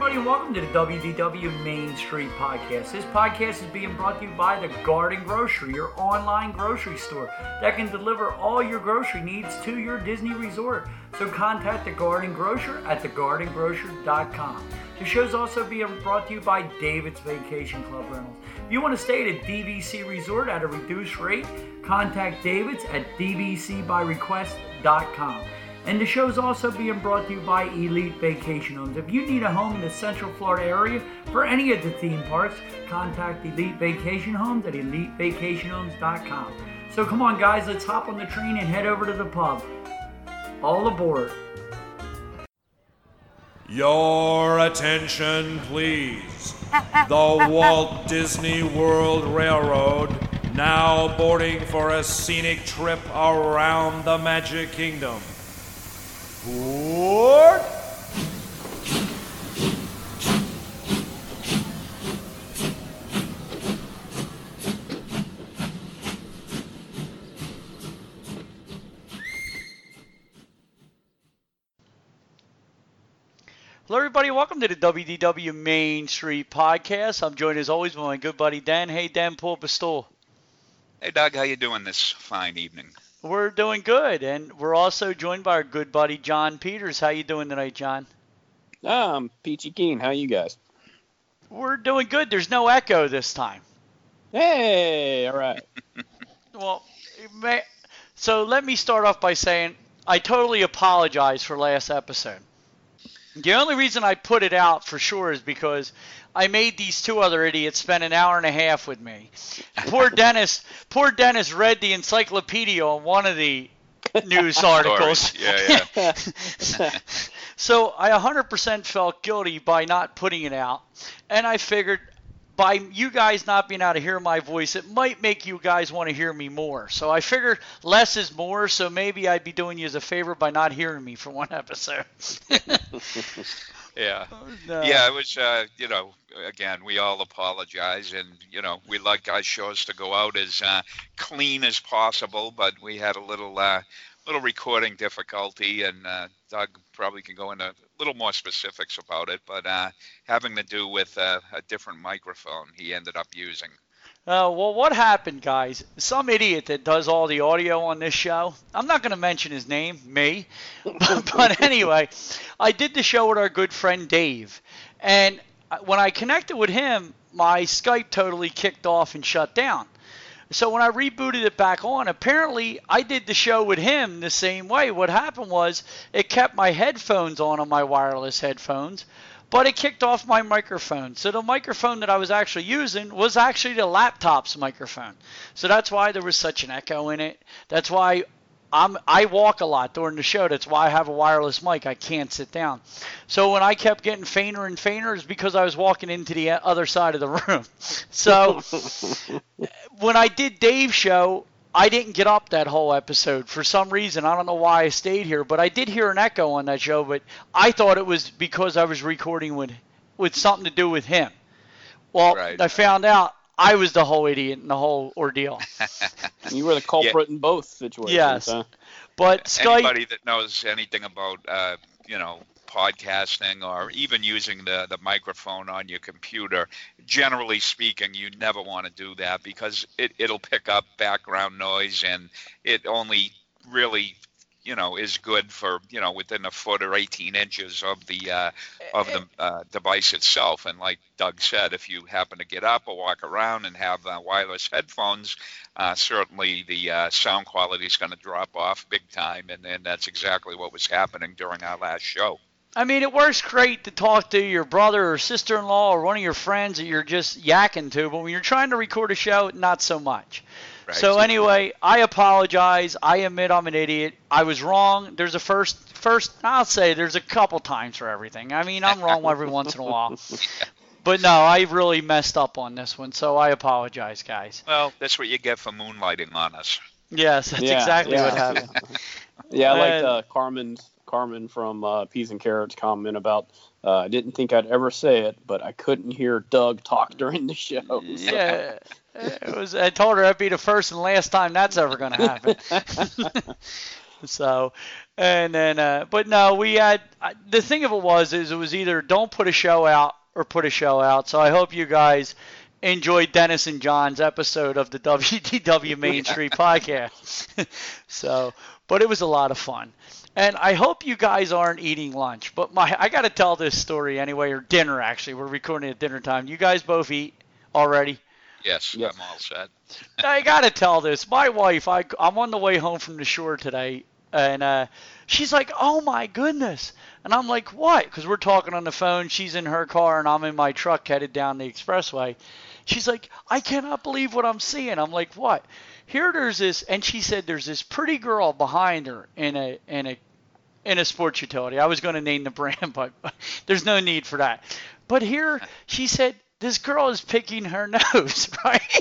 everybody, and welcome to the WDW Main Street Podcast. This podcast is being brought to you by The Garden Grocery, your online grocery store that can deliver all your grocery needs to your Disney resort. So contact The Garden Grocer at thegardengrocer.com. The show is also being brought to you by David's Vacation Club Rentals. If you want to stay at a DVC resort at a reduced rate, contact David's at dvcbyrequest.com. And the show is also being brought to you by Elite Vacation Homes. If you need a home in the Central Florida area for any of the theme parks, contact Elite Vacation Homes at elitevacationhomes.com. So come on, guys, let's hop on the train and head over to the pub. All aboard. Your attention, please. The Walt Disney World Railroad now boarding for a scenic trip around the Magic Kingdom. Board! Hello, everybody. Welcome to the WDW Main Street Podcast. I'm joined, as always, by my good buddy, Dan. Hey, Dan, pull up a stool. Hey, Doug. How you doing this fine evening? We're doing good, and we're also joined by our good buddy, John Peters. How you doing tonight, John? I'm peachy keen. How you guys? We're doing good. There's no echo this time. Hey, all right. Well, so let me start off by saying I totally apologize for last episode. The only reason I put it out for sure is because I made these two other idiots spend an hour and a half with me. Poor Dennis read the encyclopedia on one of the news articles. Yeah. So I 100% felt guilty by not putting it out. And I figured by you guys not being able to hear my voice, it might make you guys want to hear me more. So I figured less is more, so maybe I'd be doing you as a favor by not hearing me for one episode. Yeah. Yeah, it was, again, we all apologize, and, we like our shows to go out as clean as possible, but we had a little recording difficulty, and Doug probably can go into a little more specifics about it, but having to do with a different microphone he ended up using. Well, what happened, guys? Some idiot that does all the audio on this show, I'm not going to mention his name, me, but anyway, I did the show with our good friend Dave, and when I connected with him, my Skype totally kicked off and shut down. So when I rebooted it back on, apparently I did the show with him the same way. What happened was it kept my headphones on my wireless headphones, but it kicked off my microphone. So the microphone that I was actually using was actually the laptop's microphone. So that's why there was such an echo in it. That's why I walk a lot during the show. That's why I have a wireless mic. I can't sit down. So when I kept getting fainter and fainter, it's because I was walking into the other side of the room. So when I did Dave's show, I didn't get up that whole episode for some reason. I don't know why I stayed here, but I did hear an echo on that show, but I thought it was because I was recording with something to do with him. Well, right. I found out I was the whole idiot in the whole ordeal. You were the culprit in both situations. Yes. Huh? But Skype, anybody that knows anything about, podcasting or even using the microphone on your computer, generally speaking, you never want to do that because it'll pick up background noise, and it only really is good for, within a foot or 18 inches of the device itself. And like Doug said, if you happen to get up or walk around and have wireless headphones, certainly the sound quality is going to drop off big time. And that's exactly what was happening during our last show. I mean, it works great to talk to your brother or sister-in-law or one of your friends that you're just yakking to, but when you're trying to record a show, not so much. Right. So anyway, I apologize. I admit I'm an idiot. I was wrong. There's a first. I'll say there's a couple times for everything. I mean, I'm wrong every once in a while. But no, I really messed up on this one, so I apologize, guys. Well, that's what you get for moonlighting on us. Yes, that's exactly what happened. Yeah, I liked Carmen from Peas and Carrots comment about I didn't think I'd ever say it, but I couldn't hear Doug talk during the show. So. Yeah, I told her that'd be the first and last time that's ever going to happen. So, and then, but no, we had, the thing of it was, is it was either don't put a show out or put a show out. So I hope you guys enjoyed Dennis and John's episode of the WDW Main Street podcast. So, but it was a lot of fun. And I hope you guys aren't eating lunch. But I got to tell this story anyway, or dinner actually. We're recording at dinner time. You guys both eat already? Yes, I'm all set. I got to tell this. My wife, I'm on the way home from the shore today, and she's like, oh my goodness. And I'm like, what? Because we're talking on the phone. She's in her car, and I'm in my truck headed down the expressway. She's like, I cannot believe what I'm seeing. I'm like, what? Here there's this, and she said there's this pretty girl behind her in a sports utility. I was going to name the brand, but there's no need for that. But here, she said, this girl is picking her nose, right?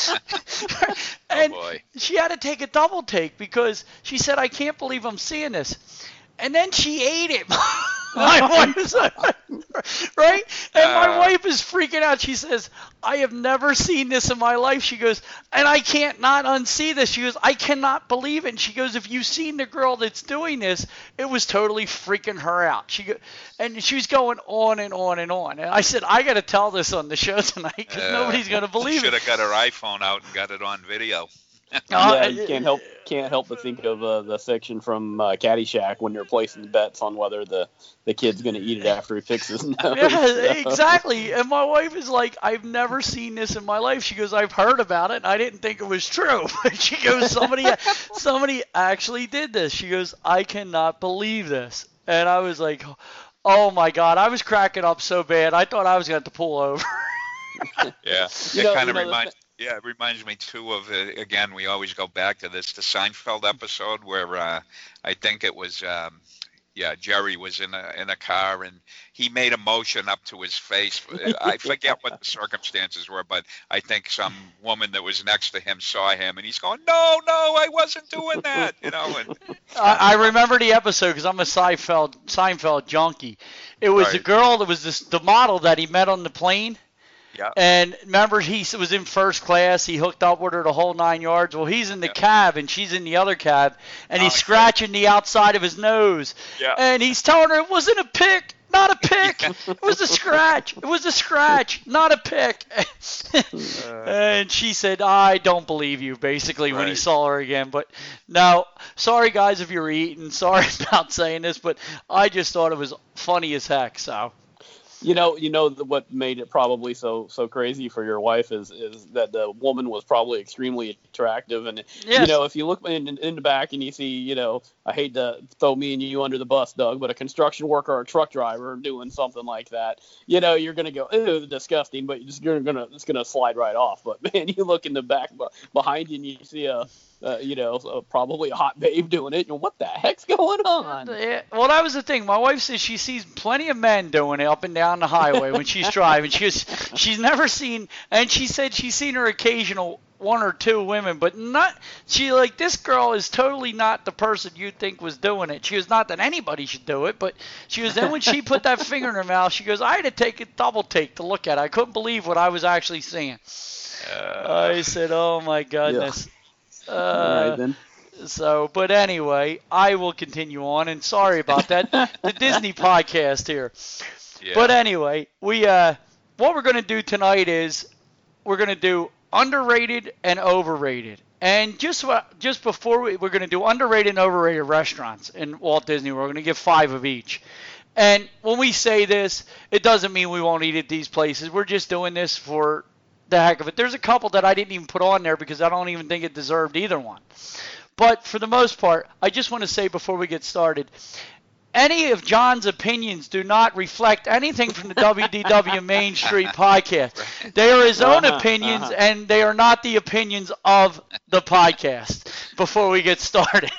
And she had to take a double take because she said, I can't believe I'm seeing this. And then she ate it. My wife is right? And my wife is freaking out. She says, I have never seen this in my life. She goes, and I can't not unsee this. She goes, I cannot believe it. And she goes, if you've seen the girl that's doing this, it was totally freaking her out. And she was going on and on and on. And I said, I got to tell this on the show tonight because nobody's going to believe it. Should have got her iPhone out and got it on video. Yeah, you can't help but think of the section from Caddyshack when you're placing bets on whether the kid's going to eat it after he fixes his nose. Yeah, exactly. And my wife is like, I've never seen this in my life. She goes, I've heard about it, and I didn't think it was true. She goes, somebody actually did this. She goes, I cannot believe this. And I was like, oh my God. I was cracking up so bad. I thought I was going to have to pull over. Yeah, it kind of reminds. Yeah, it reminds me too of again. We always go back to this, the Seinfeld episode where I think it was Jerry was in a car and he made a motion up to his face. I forget what the circumstances were, but I think some woman that was next to him saw him and he's going, no, I wasn't doing that, And I remember the episode because I'm a Seinfeld junkie. It was the girl that was the model that he met on the plane. Yeah. And remember, he was in first class. He hooked up with her the whole 9 yards. Well, he's in the cab, and she's in the other cab, and he's scratching the outside of his nose. Yeah. And he's telling her it wasn't a pick, not a pick. It was a scratch. It was a scratch, not a pick. And she said, I don't believe you, basically, when he saw her again. But no, sorry, guys, if you're eating. Sorry about saying this, but I just thought it was funny as heck, so. You know what made it probably so crazy for your wife is that the woman was probably extremely attractive, and yes. If you look in the back and you see, I hate to throw me and you under the bus, Doug, but a construction worker or a truck driver doing something like that, you're gonna go, ew, disgusting, but it's gonna slide right off. But man, you look in the back behind you and you see probably a hot babe doing it. What the heck's going on? Yeah, well, that was the thing. My wife says she sees plenty of men doing it up and down the highway when she's driving. She's never seen, and she said she's seen her occasional one or two women, but not. This girl is totally not the person you think was doing it. She was not that anybody should do it, but she was. Then when she put that finger in her mouth, she goes, I had to take a double take to look at it. I couldn't believe what I was actually seeing. I said, oh my goodness. Yeah. All right, then. So, but anyway, I will continue on, and sorry about that. The Disney podcast here. Yeah. But anyway, what we're going to do tonight is we're going to do underrated and overrated. And just before we're going to do underrated and overrated restaurants in Walt Disney World. We're going to give 5 of each. And when we say this, it doesn't mean we won't eat at these places. We're just doing this for the heck of it. There's a couple that I didn't even put on there because I don't even think it deserved either one. But for the most part, I just want to say before we get started, any of John's opinions do not reflect anything from the WDW Main Street podcast. They are his own opinions, and they are not the opinions of the podcast. Before we get started.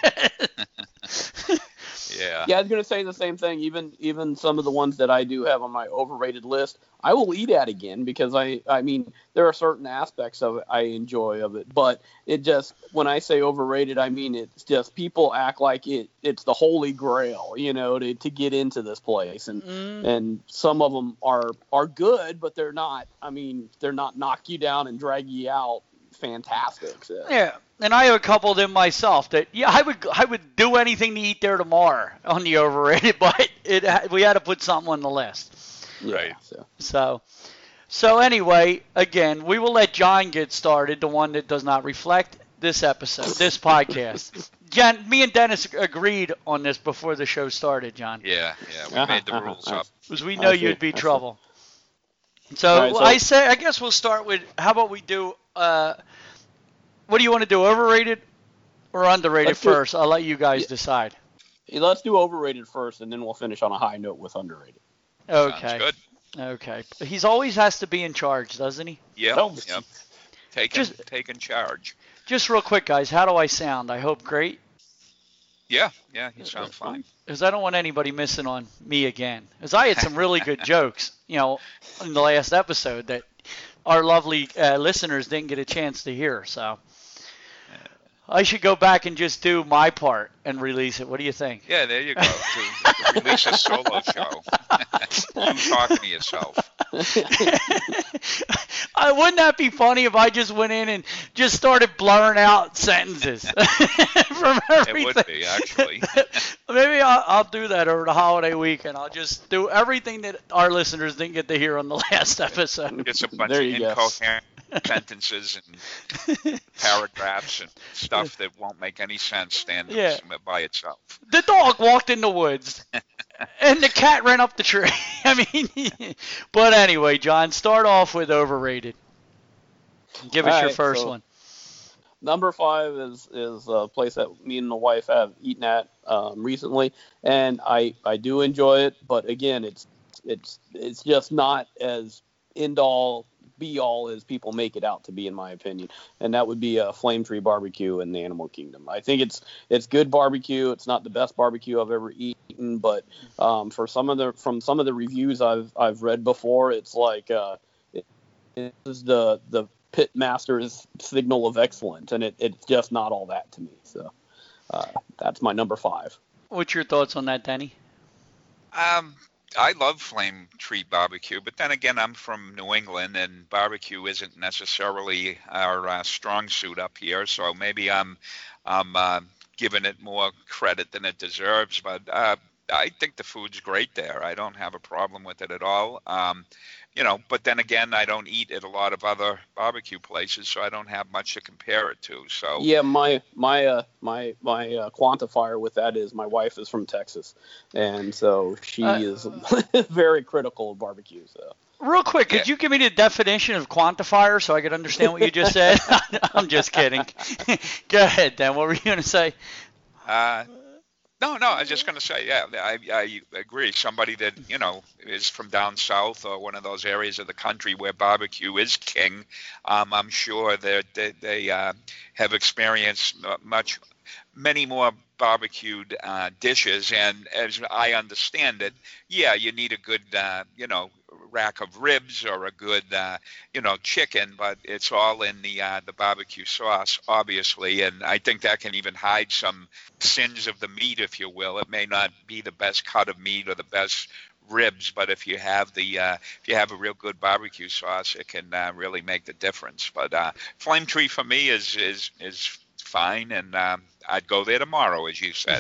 Yeah, I was going to say the same thing. Even some of the ones that I do have on my overrated list, I will eat at again because I mean there are certain aspects of it I enjoy of it, but it just when I say overrated, I mean it's just people act like it's the holy grail, to get into this place, and some of them are good, but they're not. I mean, they're not knock you down and drag you out fantastic. So. Yeah, and I have a couple of them myself that I would do anything to eat there tomorrow on the overrated, but we had to put something on the list. Right. So anyway, again, we will let John get started, the one that does not reflect this episode, this podcast. Me and Dennis agreed on this before the show started, John. Yeah, we made the rules up. Because we know you'd be trouble. So, I guess we'll start with, how about we do, what do you want to do, overrated or underrated first? I'll let you guys decide. Let's do overrated first, and then we'll finish on a high note with underrated. Okay. Sounds good. Okay. He's always has to be in charge, doesn't he? Yep. Taking charge. Just real quick, guys, how do I sound? I hope great. Yeah, you sound fine. Because I don't want anybody missing on me again. Because I had some really good jokes, in the last episode that our lovely listeners didn't get a chance to hear. So I should go back and just do my part and release it. What do you think? Yeah, there you go. To release a solo show. You talking to yourself. Wouldn't that be funny if I just went in and just started blurring out sentences from everything? It would be, actually. Maybe I'll do that over the holiday weekend. I'll just do everything that our listeners didn't get to hear on the last episode. Just a bunch of incoherent sentences and paragraphs and stuff that won't make any sense standing by itself. The dog walked in the woods. And the cat ran up the tree. But anyway, John, start off with overrated. Give us your first one. Number 5 is a place that me and the wife have eaten at recently, and I do enjoy it. But again, it's just not as end all be all as people make it out to be, in my opinion, and that would be Flame Tree Barbecue in the Animal Kingdom. I think it's good barbecue. It's not the best barbecue I've ever eaten, but from some of the reviews I've read before, it's like it is the pit master's signal of excellence, and it's just not all that to me. So that's my number 5. What's your thoughts on that, Danny? I love Flame Tree Barbecue, but then again, I'm from New England, and barbecue isn't necessarily our strong suit up here. So maybe I'm giving it more credit than it deserves. But I think the food's great there. I don't have a problem with it at all. But then again, I don't eat at a lot of other barbecue places, so I don't have much to compare it to. So yeah, my quantifier with that is my wife is from Texas, and so she is very critical of barbecue. So real quick, could you give me the definition of quantifier so I could understand what you just said? I'm just kidding. Go ahead, Dan. What were you going to say? No, I was just going to say, I agree. Somebody that, is from down south or one of those areas of the country where barbecue is king, I'm sure that they have experienced many more barbecued dishes. And as I understand it, you need a good, rack of ribs or a good, chicken, but it's all in the barbecue sauce, obviously. And I think that can even hide some sins of the meat, if you will. It may not be the best cut of meat or the best ribs, but if you have a real good barbecue sauce, it can really make the difference. But Flame Tree for me is fine, and I'd go there tomorrow, as you said.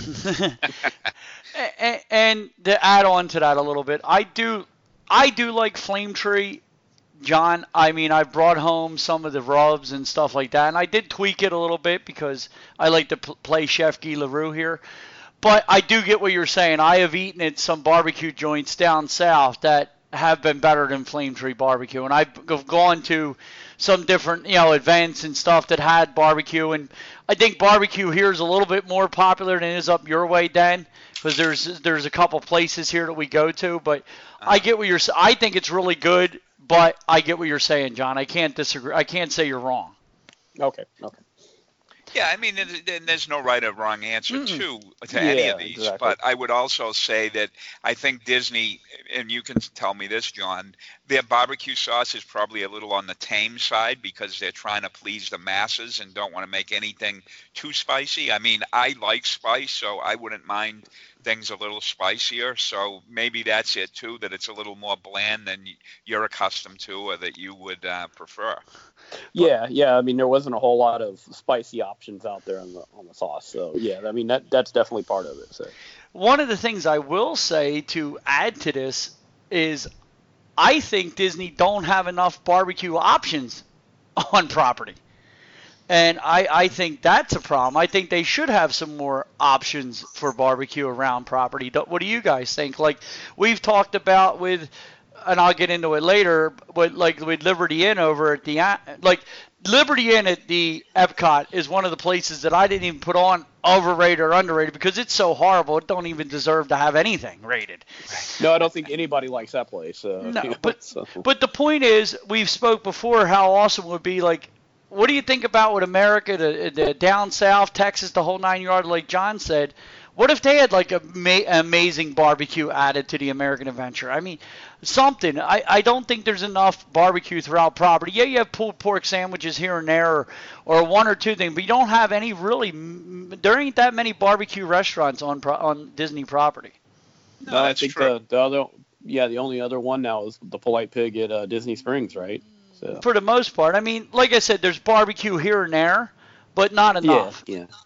And to add on to that a little bit, I do like Flame Tree, John. I mean, I brought home some of the rubs and stuff like that, and I did tweak it a little bit because I like to play Chef Guy LaRue here. But I do get what you're saying. I have eaten at some barbecue joints down south that have been better than Flame Tree Barbecue, and I've gone to some different, events and stuff that had barbecue, and I think barbecue here is a little bit more popular than it is up your way, Dan, because there's a couple places here that we go to, but I get what you're saying. I think it's really good, but I get what you're saying, John. I can't disagree. I can't say you're wrong. Okay. Yeah, I mean, there's no right or wrong answer to any of these, exactly. But I would also say that I think Disney, and you can tell me this, John, their barbecue sauce is probably a little on the tame side because they're trying to please the masses and don't want to make anything too spicy. I mean, I like spice, so I wouldn't mind things a little spicier. So maybe that's it too, that it's a little more bland than you're accustomed to or that you would prefer. Yeah. I mean, there wasn't a whole lot of spicy options out there on the sauce. So yeah, I mean that's definitely part of it. So one of the things I will say to add to this is I think Disney don't have enough barbecue options on property. And I think that's a problem. I think they should have some more options for barbecue around property. What do you guys think? Like we've talked about with, and I'll get into it later, but like with Liberty Inn over at the, like Liberty Inn at the Epcot is one of the places that I didn't even put on overrated or underrated because it's so horrible. It don't even deserve to have anything rated. No, I don't think anybody likes that place. No, but the point is, we've spoke before how awesome it would be. Like, what do you think about what America, the down south, Texas, the whole 9 yard, like John said? What if they had like amazing barbecue added to the American Adventure? I mean, something. I don't think there's enough barbecue throughout property. Yeah, you have pulled pork sandwiches here and there, or one or two things, but you don't have any really. There ain't that many barbecue restaurants on Disney property. No, I think true. The only other one now is the Polite Pig at Disney Springs, right? So. For the most part, I mean, like I said, there's barbecue here and there, but not enough.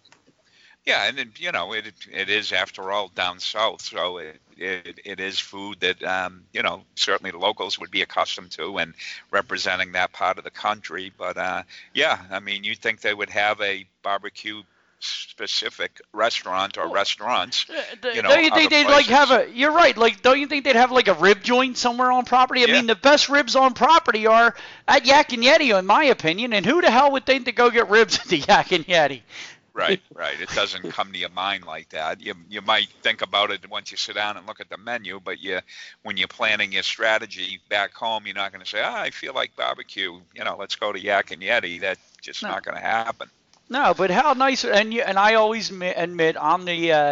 Yeah, and it is, after all, down south, so it is food that certainly the locals would be accustomed to and representing that part of the country. But I mean, you'd think they would have a barbecue specific restaurant or restaurants. Don't you think they'd like have a? You're right. Like, don't you think they'd have like a rib joint somewhere on property? I mean, the best ribs on property are at Yak and Yeti, in my opinion. And who the hell would think to go get ribs at the Yak and Yeti? Right. It doesn't come to your mind like that. You might think about it once you sit down and look at the menu, but when you're planning your strategy back home, you're not going to say, I feel like barbecue. Let's go to Yak and Yeti. That's just not going to happen. No, but how nice, and I always admit I'm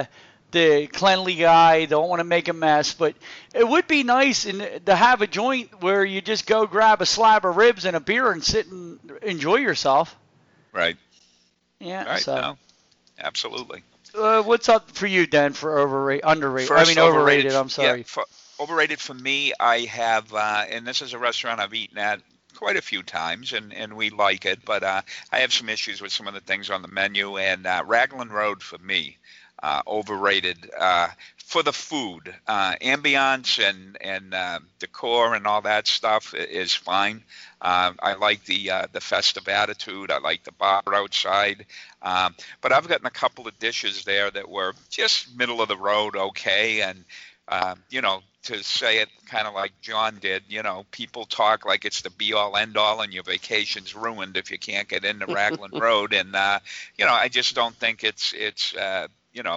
the cleanly guy, don't want to make a mess, but it would be nice to have a joint where you just go grab a slab of ribs and a beer and sit and enjoy yourself. Right. Yeah. Right. So. No, absolutely. What's up for you, Dan, for underrated? First, overrated. I'm sorry. Yeah, overrated for me, I have, and this is a restaurant I've eaten at quite a few times, and we like it, but I have some issues with some of the things on the menu, and Raglan Road for me, overrated for the food. Ambiance and decor and all that stuff is fine. I like the festive attitude. I like the bar outside. But I've gotten a couple of dishes there that were just middle of the road, okay, and to say it kind of like John did, people talk like it's the be-all, end-all, and your vacation's ruined if you can't get into Raglan Road. And, I just don't think it's that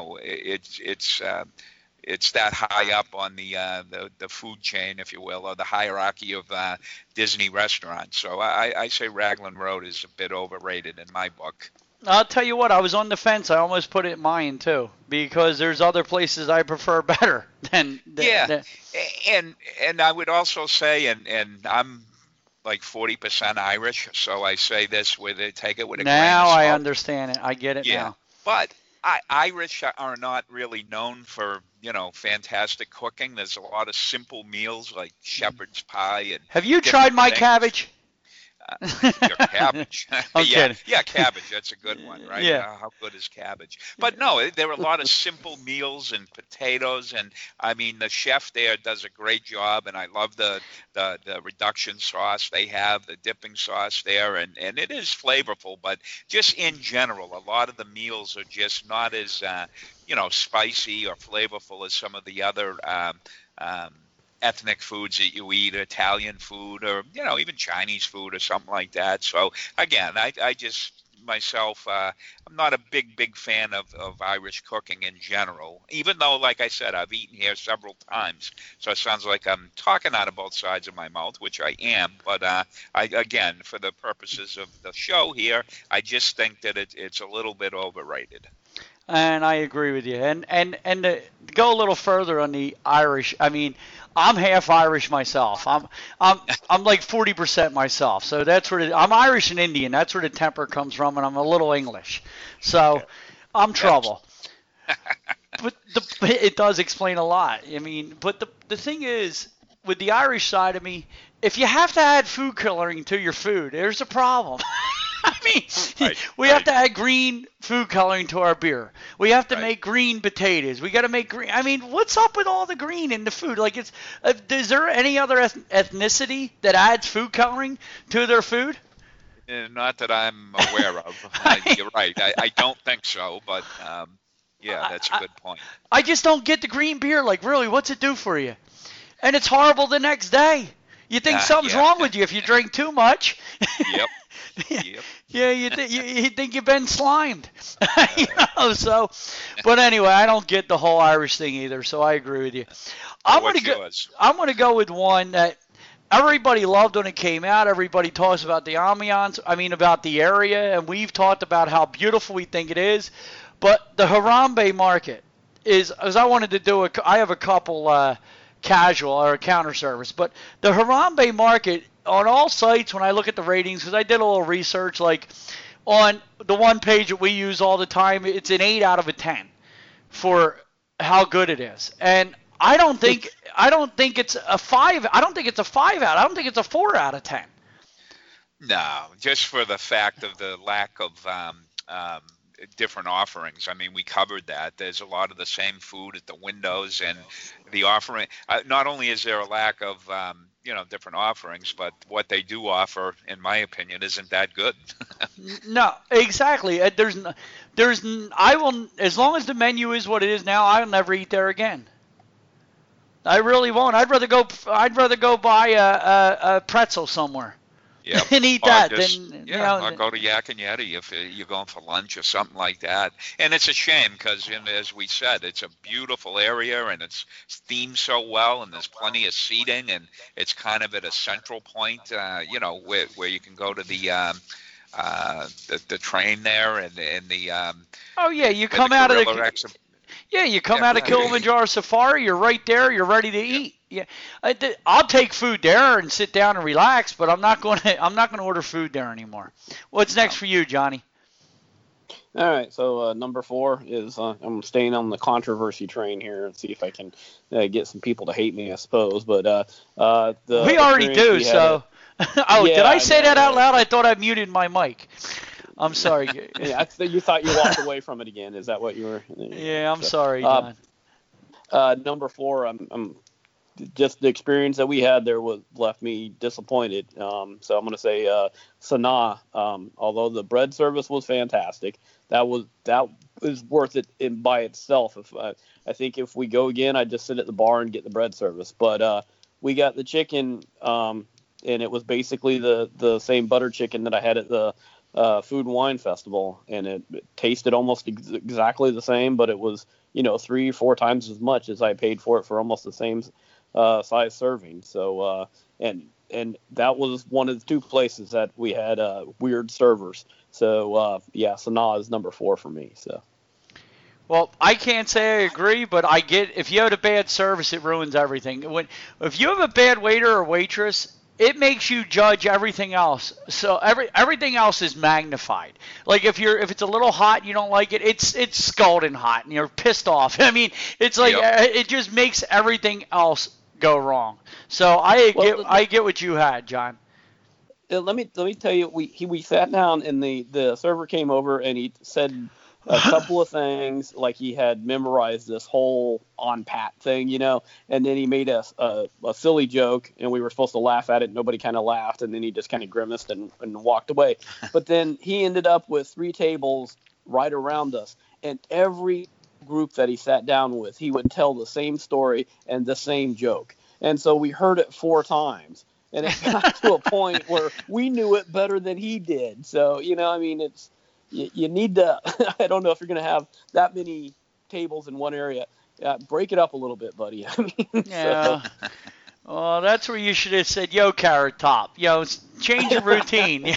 high up on the food chain, if you will, or the hierarchy of Disney restaurants. So I say Raglan Road is a bit overrated in my book. I'll tell you what, I was on the fence. I almost put it in mine too, because there's other places I prefer better than. And I would also say, and I'm like 40% Irish, so I say this take it with a grain of salt. Now I understand it. I get it now. But Irish are not really known for, fantastic cooking. There's a lot of simple meals like shepherd's pie and. Have you tried my cabbage? Your cabbage. I'm kidding. Yeah, cabbage. That's a good one, right? Yeah. How good is cabbage? But no, there are a lot of simple meals and potatoes, and I mean the chef there does a great job, and I love the reduction sauce they have, the dipping sauce there, and it is flavorful. But just in general, a lot of the meals are just not as spicy or flavorful as some of the other ethnic foods that you eat, Italian food, or even Chinese food or something like that. So again, I just myself, I'm not a big fan of Irish cooking in general, even though, like I said, I've eaten here several times. So it sounds like I'm talking out of both sides of my mouth, which I am. But again, for the purposes of the show here, I just think that it's a little bit overrated. And I agree with you. And to go a little further on the Irish, I mean, I'm half Irish myself. I'm like 40% myself. So that's where I'm Irish and Indian. That's where the temper comes from, and I'm a little English. So I'm trouble. But it does explain a lot. I mean, but the thing is, with the Irish side of me, if you have to add food coloring to your food, there's a problem. I mean, we have to add green food coloring to our beer. We have to make green potatoes. We got to make green. I mean, what's up with all the green in the food? Like, is there any other ethnicity that adds food coloring to their food? Not that I'm aware of. You're right. I don't think so, but yeah, that's a good point. I just don't get the green beer. Like, really, what's it do for you? And it's horrible the next day. You think something's wrong with you if you drink too much. Yep. Yeah, you think you've been slimed. So, but anyway, I don't get the whole Irish thing either, so I agree with you. I'm gonna go with one that everybody loved when it came out. Everybody talks about the ambiance, about the area, and we've talked about how beautiful we think it is. But the Harambe market is, as I wanted to do, I have a couple casual or counter service, but the Harambe market on all sites, when I look at the ratings, because I did a little research, like on the one page that we use all the time, it's an 8 out of 10 for how good it is. And I don't think it's a 5. I don't think it's a 5 out. I don't think it's a 4 out of 10. No, just for the fact of the lack of different offerings. I mean, we covered that. There's a lot of the same food at the windows, and the offering. Not only is there a lack of different offerings, but what they do offer, in my opinion, isn't that good. No, exactly. I will, as long as the menu is what it is now, I'll never eat there again. I really won't. I'd rather go buy a pretzel somewhere. Yep. And eat that. I'll go to Yak and Yeti if you're going for lunch or something like that. And it's a shame because, as we said, it's a beautiful area and it's themed so well, and there's plenty of seating, and it's kind of at a central point, where you can go to the train there and the. You come out of the. Yeah, you come out of Kilimanjaro Safari, you're right there, you're ready to eat. Yeah, I'll take food there and sit down and relax, but I'm not going to order food there anymore. What's next for you, Johnny? All right, so number 4 is I'm staying on the controversy train here and see if I can get some people to hate me, I suppose. But we already do. So, did I say that out loud? I thought I muted my mic. I'm sorry. You thought you walked away from it again. Is that what you were? Yeah, I'm sorry, John. Number 4, I'm just the experience that we had there left me disappointed. So I'm going to say Sanaa. Although the bread service was fantastic, that was worth it by itself. I think if we go again, I'd just sit at the bar and get the bread service. But we got the chicken, and it was basically the same butter chicken that I had at the Food and Wine Festival, and it tasted almost exactly the same, but it was 3-4 times as much as I paid for it for almost the same size serving. So and that was one of the 2 places that we had weird servers. So Sanaa is number 4 for me. So. Well, I can't say I agree, but I get if you have a bad service, it ruins everything. If you have a bad waiter or waitress, it makes you judge everything else. So everything else is magnified. Like if it's a little hot, you don't like it. It's scalding hot, and you're pissed off. I mean, it's like it just makes everything else go wrong. So I get what you had, John. Let me tell you, we sat down and the server came over and he said a couple of things, like he had memorized this whole on pat thing, and then he made a silly joke, and we were supposed to laugh at it. Nobody kind of laughed, and then he just kind of grimaced and walked away. But then he ended up with 3 tables right around us, and every group that he sat down with, he would tell the same story and the same joke. And so we heard it 4 times, and it got to a point where we knew it better than he did. So, it's, you need to, I don't know if you're going to have that many tables in one area. Break it up a little bit, buddy. Yeah. So. Well, that's where you should have said, yo, Carrot Top. Change your routine.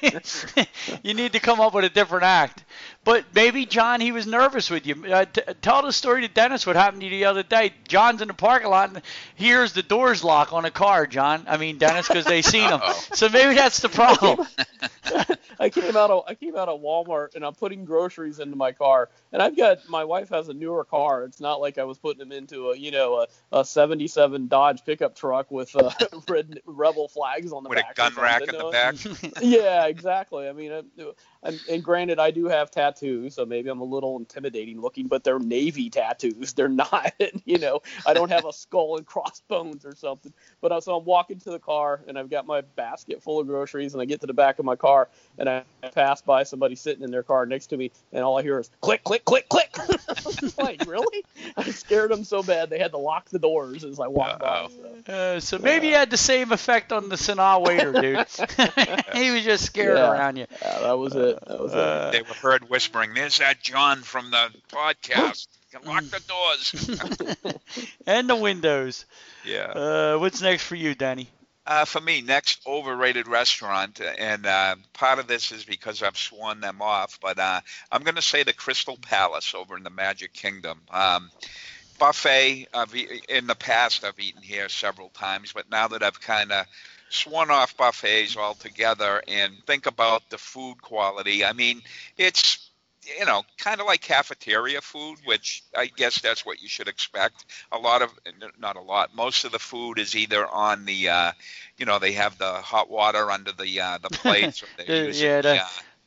You need to come up with a different act. But maybe, John, he was nervous with you. Tell the story to Dennis what happened to you the other day. John's in the parking lot and hears the doors lock on a car, Dennis, because they seen him. So maybe that's the problem. I came out of Walmart and I'm putting groceries into my car, and my wife has a newer car. It's not like I was putting them into a 77 Dodge pickup truck with red rebel flags on the With back. a gun rack in the back. Yeah, exactly. I mean, and granted, I do have tattoos, so maybe I'm a little intimidating looking, but they're Navy tattoos. They're not, I don't have a skull and crossbones or something. But so I'm walking to the car, and I've got my basket full of groceries, and I get to the back of my car, and I pass by somebody sitting in their car next to me, and all I hear is click, click, click, click. I'm like, really? I scared them so bad they had to lock the doors as I walked by. So maybe you had the same effect on the Sanaa waiter, dude. He was just scared around you. Yeah, that was it. They were heard whispering, "There's that John from the podcast. Lock the doors." And the windows. Yeah. What's next for you, Danny? For me, next overrated restaurant, and part of this is because I've sworn them off, but I'm going to say the Crystal Palace over in the Magic Kingdom. Buffet, in the past I've eaten here several times, but now that I've kind of sworn off buffets altogether and think about the food quality, I mean, it's kind of like cafeteria food, which I guess that's what you should expect. Most of the food is either on the, they have the hot water under the plates, or they're using the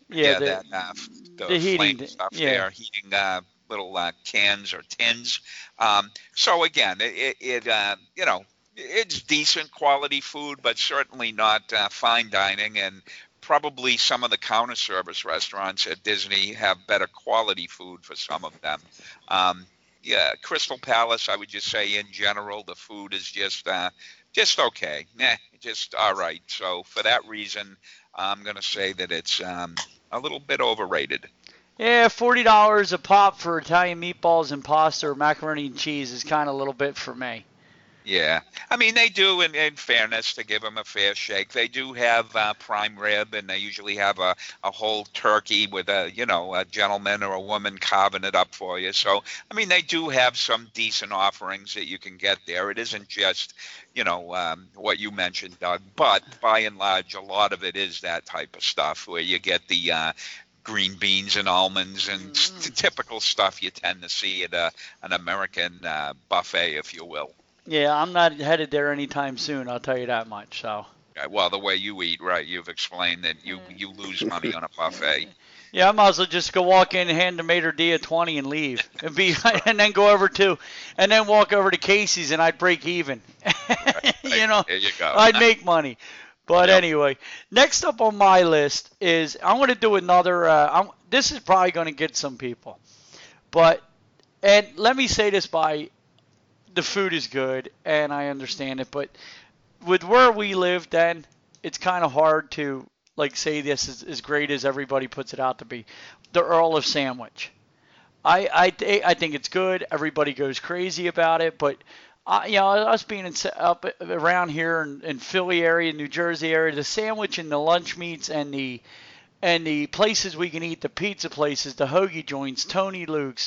heating flame stuff there, heating little cans or tins. So again, it's decent quality food, but certainly not fine dining, and probably some of the counter service restaurants at Disney have better quality food for some of them. Crystal Palace, I would just say in general, the food is just okay. Just all right. So for that reason, I'm going to say that it's a little bit overrated. Yeah, $40 a pop for Italian meatballs and pasta or macaroni and cheese is kind of a little bit for me. Yeah. I mean, they do, in fairness, to give them a fair shake, they do have prime rib, and they usually have a whole turkey with a gentleman or a woman carving it up for you. So, I mean, they do have some decent offerings that you can get there. It isn't just, what you mentioned, Doug, but by and large, a lot of it is that type of stuff where you get the green beans and almonds and typical stuff you tend to see at an American buffet, if you will. Yeah, I'm not headed there anytime soon, I'll tell you that much. So. Well, the way you eat, right, you've explained that you lose money on a buffet. Yeah, I might as well just go walk in, hand the maitre d' 20 and leave. And then go over and then walk over to Casey's and I'd break even. Right. There you go. I'd make money. But anyway, next up on my list is I'm going to do another. This is probably going to get some people, and let me say this: the food is good, and I understand it, but with where we live, then it's kind of hard to say this is as great as everybody puts it out to be. The Earl of Sandwich. I think it's good. Everybody goes crazy about it, but. Us being up around here in Philly area, New Jersey area, the sandwich and the lunch meats and the places we can eat, the pizza places, the hoagie joints, Tony Luke's,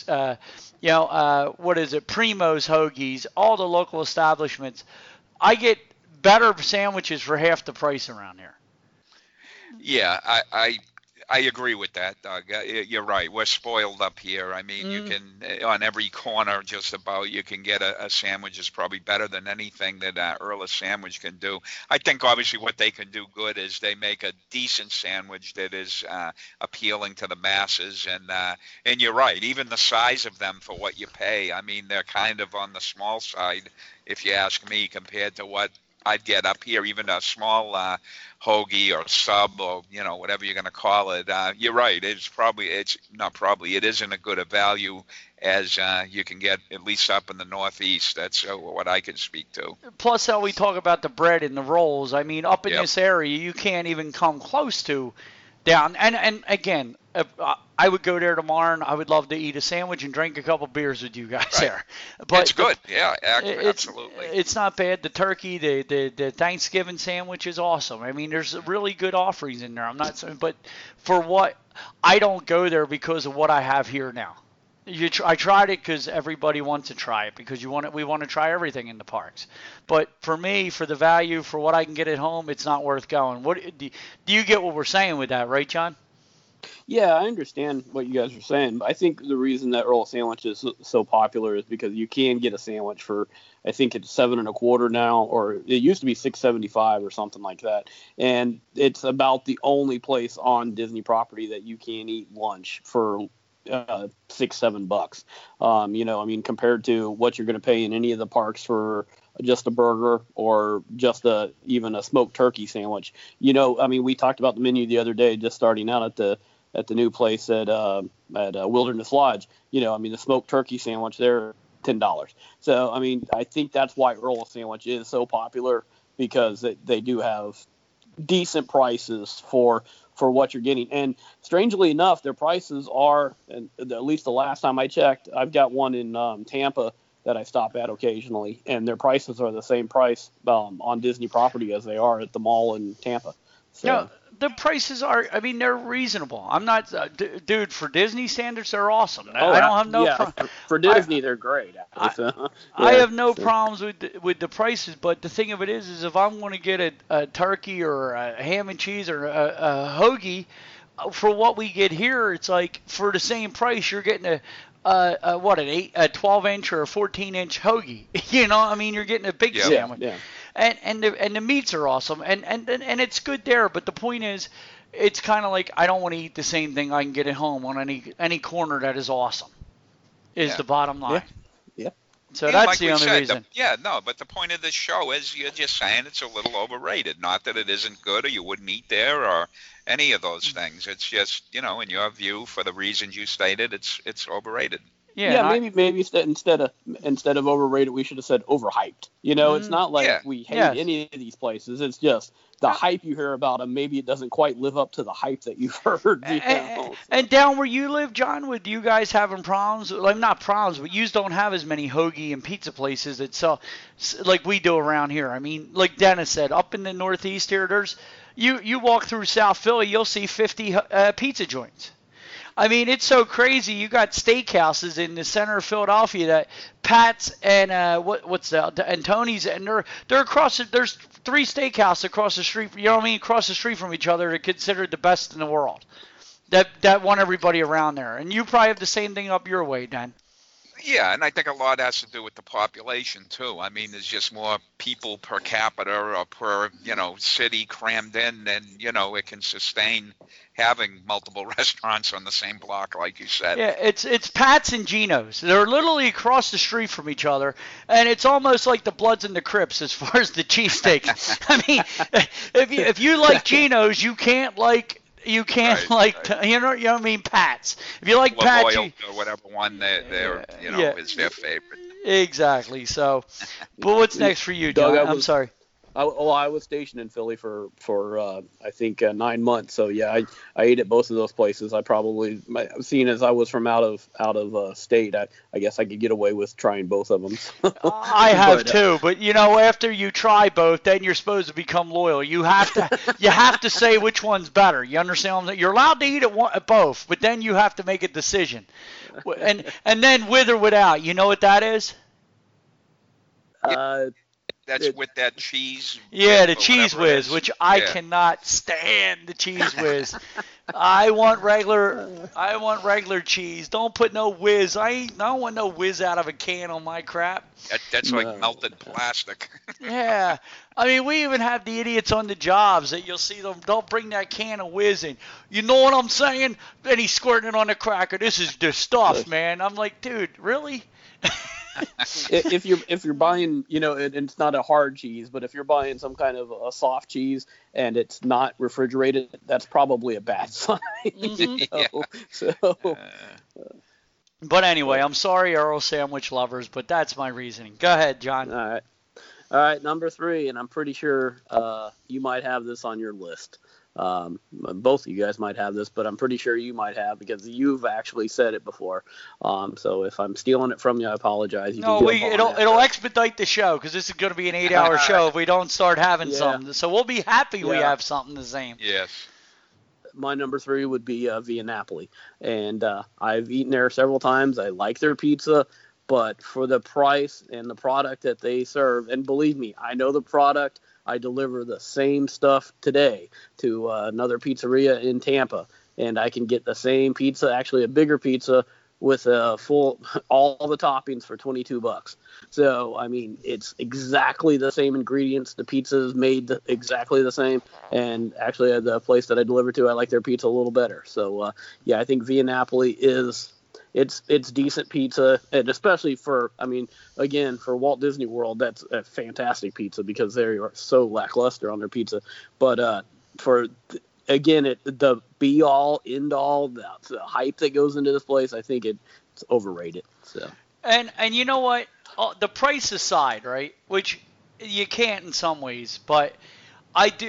Primo's Hoagies, all the local establishments. I get better sandwiches for half the price around here. Yeah, I agree with that, Doug. You're right. We're spoiled up here. I mean, you can, on every corner just about, you can get a sandwich that's probably better than anything that Earl of Sandwich can do. I think obviously what they can do good is they make a decent sandwich that is appealing to the masses. And you're right, even the size of them for what you pay. I mean, they're kind of on the small side, if you ask me, compared to what I'd get up here, even a small hoagie or sub or whatever you're going to call it. You're right. It isn't a good a value as you can get at least up in the Northeast. That's what I can speak to. Plus, how we talk about the bread and the rolls. I mean, up in this area, you can't even come close to down. And again, I would go there tomorrow, and I would love to eat a sandwich and drink a couple beers with you guys there. But it's good. Absolutely. It's not bad. The turkey, the Thanksgiving sandwich is awesome. I mean, there's really good offerings in there. I'm not saying, but for what I don't go there because of what I have here now. I tried it because everybody wants to try it because we want to try everything in the parks. But for me, for the value, for what I can get at home, it's not worth going. What do you get what we're saying with that, right, John? Yeah, I understand what you guys are saying, but I think the reason that Earl sandwich is so popular is because you can get a sandwich for, I think it's $7.25 now, or it used to be $6.75 or something like that, and it's about the only place on Disney property that you can eat lunch for $6-7. I mean, compared to what you're going to pay in any of the parks for just a burger or just even a smoked turkey sandwich. I mean, we talked about the menu the other day, just starting out at the new place at Wilderness Lodge. I mean, the smoked turkey sandwich there, $10. So, I mean, I think that's why Earl sandwich is so popular, because they do have decent prices for what you're getting. And strangely enough, their prices are, and at least the last time I checked, I've got one in Tampa that I stop at occasionally, and their prices are the same price on Disney property as they are at the mall in Tampa. So. No, the prices are, I mean, they're reasonable. I'm not, dude, for Disney standards, they're awesome. I don't have no problem. For Disney, they're great. I have no problems with the prices, but the thing of it is if I'm going to get a turkey or a ham and cheese or a hoagie, for what we get here, it's like for the same price, you're getting a 12-inch or a 14-inch hoagie. I mean, you're getting a big sandwich. Yeah. And the meats are awesome, and it's good there. But the point is, it's kind of like I don't want to eat the same thing I can get at home on any corner that is awesome. Is the bottom line. Yeah. So that's like the only reason. But the point of this show is you're just saying it's a little overrated. Not that it isn't good or you wouldn't eat there or any of those things. It's just, in your view, for the reasons you stated, it's overrated. Yeah, maybe instead of overrated, we should have said overhyped. It's not like we hate any of these places. It's just the hype you hear about them. Maybe it doesn't quite live up to the hype that you've heard. And down where you live, John, with you guys having problems, like not problems, but you don't have as many hoagie and pizza places that sell like we do around here. I mean, like Dennis said, up in the Northeast here, there's you walk through South Philly, you'll see 50 pizza joints. I mean, it's so crazy. You got steakhouses in the center of Philadelphia that Pat's and what's that? And Tony's, and they're across. There's 3 steakhouses across the street. You know what I mean? Across the street from each other, they're considered the best in the world. That want everybody around there. And you probably have the same thing up your way, Dan. Yeah, and I think a lot has to do with the population too. I mean, there's just more people per capita or per city crammed in, and it can sustain having multiple restaurants on the same block, like you said. Yeah, it's Pat's and Geno's. They're literally across the street from each other, and it's almost like the Bloods and the Crips as far as the cheesesteak. I mean, if you like Geno's, you can't like. You know what I mean, Pat's. If you like Pat's, or whatever one is their favorite. Exactly. So, but what's next for you, Doug? I'm sorry. I was stationed in Philly for I think 9 months. So yeah, I ate at both of those places. I probably, seeing as I was from out of state, I guess I could get away with trying both of them. I have too, but after you try both, then you're supposed to become loyal. You have to say which one's better. You understand what I'm saying? You're allowed to eat at both, but then you have to make a decision. And then with or without, you know what that is? That's with that cheese. Yeah, the cheese whiz, which I cannot stand. The cheese whiz. I want regular cheese. Don't put no whiz. I don't want no whiz out of a can on my crap. That's like melted plastic. Yeah. I mean, we even have the idiots on the jobs that you'll see them. Don't bring that can of whiz in. You know what I'm saying? Then he's squirting it on the cracker. This is the stuff, man. I'm like, dude, really? if you're buying, it's not a hard cheese, but if you're buying some kind of a soft cheese and it's not refrigerated, that's probably a bad sign. But anyway, I'm sorry, Earl sandwich lovers, but that's my reasoning. Go ahead, John. All right, number 3, and I'm pretty sure you might have this on your list. Both of you guys might have this, but I'm pretty sure you might have, because you've actually said it before. So if I'm stealing it from you, I apologize. It'll expedite the show, because this is going to be an 8-hour show if we don't start having something. So we'll be happy we have something the same. Yes. my number 3 would be Via Napoli. And I've eaten there several times. I like their pizza, but for the price and the product that they serve, and believe me, I know the product. I deliver the same stuff today to another pizzeria in Tampa, and I can get the same pizza, actually a bigger pizza, with all the toppings for $22. So, I mean, it's exactly the same ingredients. The pizza is made exactly the same. And actually, the place that I deliver to, I like their pizza a little better. So, yeah, I think Via Napoli it's decent pizza, and especially for Walt Disney World, that's a fantastic pizza because they are so lackluster on their pizza. But the be-all, end-all, the hype that goes into this place, I think it's overrated. So. And you know what? The price aside, right? Which you can't in some ways, but I do.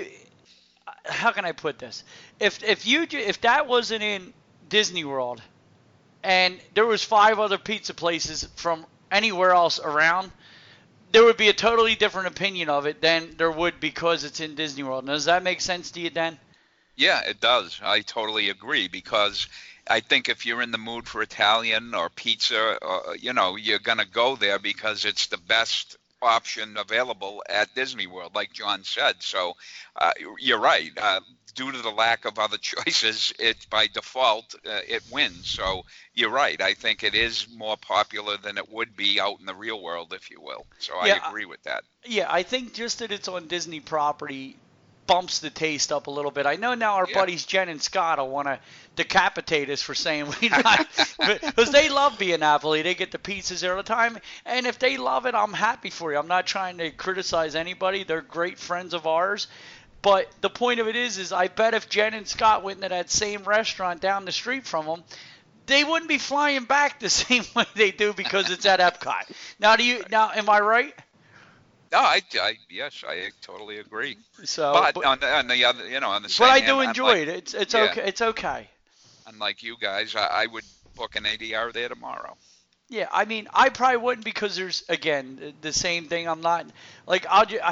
How can I put this? If that wasn't in Disney World, and there was 5 other pizza places from anywhere else around, there would be a totally different opinion of it than there would because it's in Disney World. Now, does that make sense to you, Dan? Yeah, it does. I totally agree, because I think if you're in the mood for Italian or pizza, you're going to go there because it's the best option available at Disney World, like John said. So you're right. Due to the lack of other choices, by default, it wins. So you're right. I think it is more popular than it would be out in the real world, if you will. So yeah, I agree with that. Yeah, I think just that it's on Disney property bumps the taste up a little bit. I know now our buddies Jen and Scott will want to decapitate us for saying we not, because they love Via Napoli. They get the pizzas there all the time, and if they love it, I'm happy for you. I'm not trying to criticize anybody. They're great friends of ours. But the point of it is I bet if Jen and Scott went into that same restaurant down the street from them, they wouldn't be flying back the same way they do because it's at Epcot. Now, am I right? No, yes, I totally agree. So, but on the other, on the same but I hand, do enjoy it. It's okay. It's okay. Unlike you guys, I would book an ADR there tomorrow. Yeah, I mean, I probably wouldn't because there's, again, the same thing. I'm not like I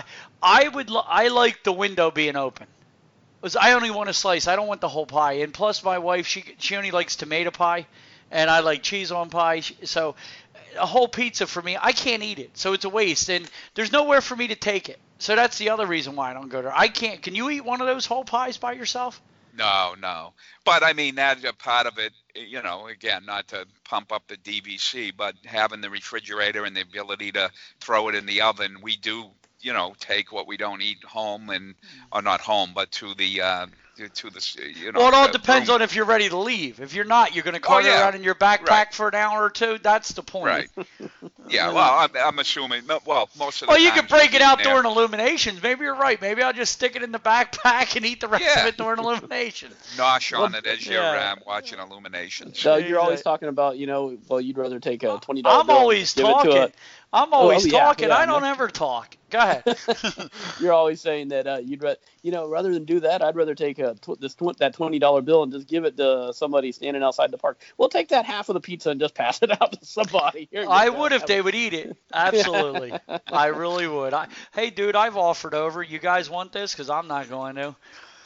like the window being open. Because I only want a slice. I don't want the whole pie. And plus, my wife, she only likes tomato pie, and I like cheese on pie. So a whole pizza for me, I can't eat it, so it's a waste, and there's nowhere for me to take it. So that's the other reason why I don't go there. I can't. Can you eat one of those whole pies by yourself? No. But I mean, that's a part of it, again, not to pump up the DVC, but having the refrigerator and the ability to throw it in the oven, we do, take what we don't eat home or not home, but to the well, it all depends on if you're ready to leave. If you're not, you're going to cart it around in your backpack for an hour or two. That's the point. Right. Yeah, well, I'm assuming, most of the you could break it out during Illuminations. Maybe you're right. Maybe I'll just stick it in the backpack and eat the rest of it during Illuminations. Nosh on it as you're watching Illuminations. So you're always talking about, you'd rather take a $20 I'm bill. always talking. I'm always talking. I don't ever talk. Go ahead. You're always saying that you'd rather than do that, I'd rather take that $20 bill and just give it to somebody standing outside the park. We'll take that half of the pizza and just pass it out to somebody. I would if they would eat it. Absolutely. I really would. Hey, dude, I've offered over. You guys want this? Because I'm not going to.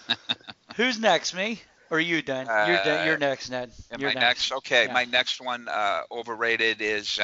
Who's next, me? Or you, Dan? You're next, Ned. Am I next? Okay, my next one overrated is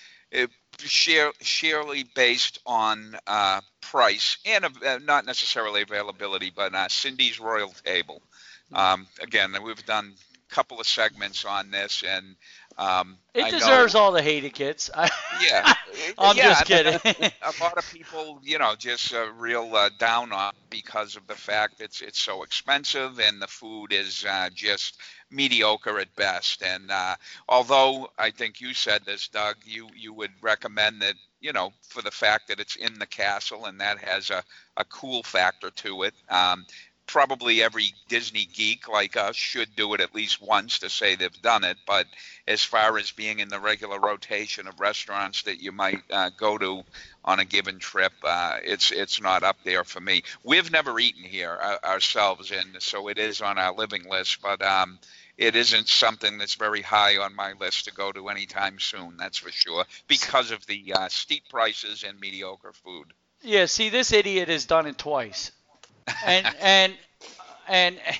sheerly based on price and not necessarily availability, but Cindy's Royal Table. Again, we've done a couple of segments on this, and it deserves all the hate it gets. Yeah, I'm just kidding. A lot of people, just real down on because of the fact it's so expensive and the food is just mediocre at best. And although I think you said this, Doug, you would recommend that, for the fact that it's in the castle and that has a cool factor to it. Probably every Disney geek like us should do it at least once to say they've done it. But as far as being in the regular rotation of restaurants that you might go to on a given trip, it's not up there for me. We've never eaten here ourselves, and so it is on our living list. But it isn't something that's very high on my list to go to anytime soon, that's for sure, because of the steep prices and mediocre food. Yeah, see, this idiot has done it twice. And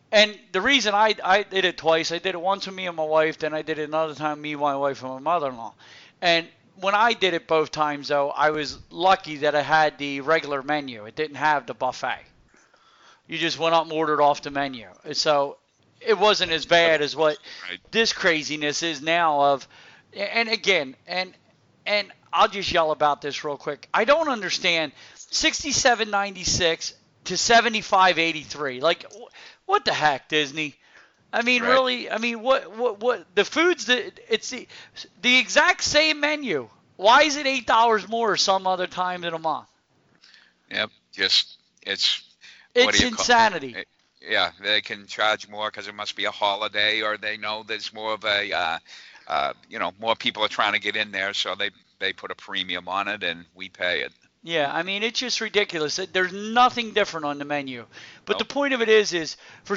And the reason I did it twice, I did it once with me and my wife, then I did it another time me, my wife, and my mother-in-law. And when I did it both times, though, I was lucky that I had the regular menu. It didn't have the buffet. You just went up and ordered off the menu. So it wasn't as bad as what this craziness is now of. And again, and I'll just yell about this real quick. I don't understand 67.96 to 75.83. Like, what the heck, Disney? I mean, really? I mean, what? The food's it's the exact same menu. Why is it $8 more some other time in a month? Yep, just it's insanity. Yeah, they can charge more because it must be a holiday, or they know there's more of a, more people are trying to get in there, so they put a premium on it, and we pay it. Yeah, I mean, it's just ridiculous. There's nothing different on the menu. But the point of it is for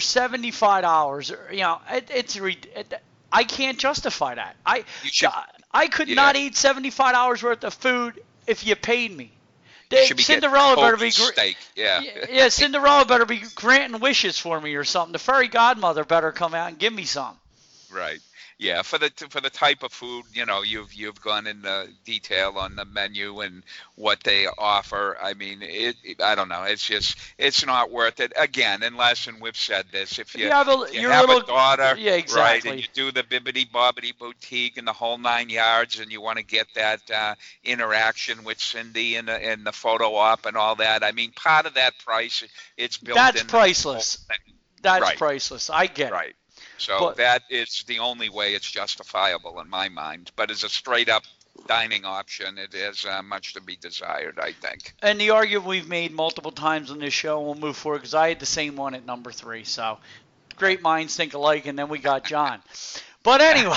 $75, I can't justify that. I could not eat $75 worth of food if you paid me. Cinderella better be steak. Yeah, Cinderella better be granting wishes for me or something. The fairy godmother better come out and give me some. Right. Yeah, for the type of food, you've gone into detail on the menu and what they offer. I mean, I don't know. It's not worth it. Again, unless, and we've said this, if you have a daughter, yeah, exactly. Right, and you do the Bibbidi Bobbidi Boutique and the whole 9 yards, and you want to get that interaction with Cindy and the photo op and all that. I mean, part of that price, it's built in. That's priceless. That's priceless. I get it. Right. So that is the only way it's justifiable in my mind. But as a straight-up dining option, it is much to be desired, I think. And the argument we've made multiple times on this show, and we'll move forward, because I had the same one at number 3. So great minds think alike, and then we got John. But anyway,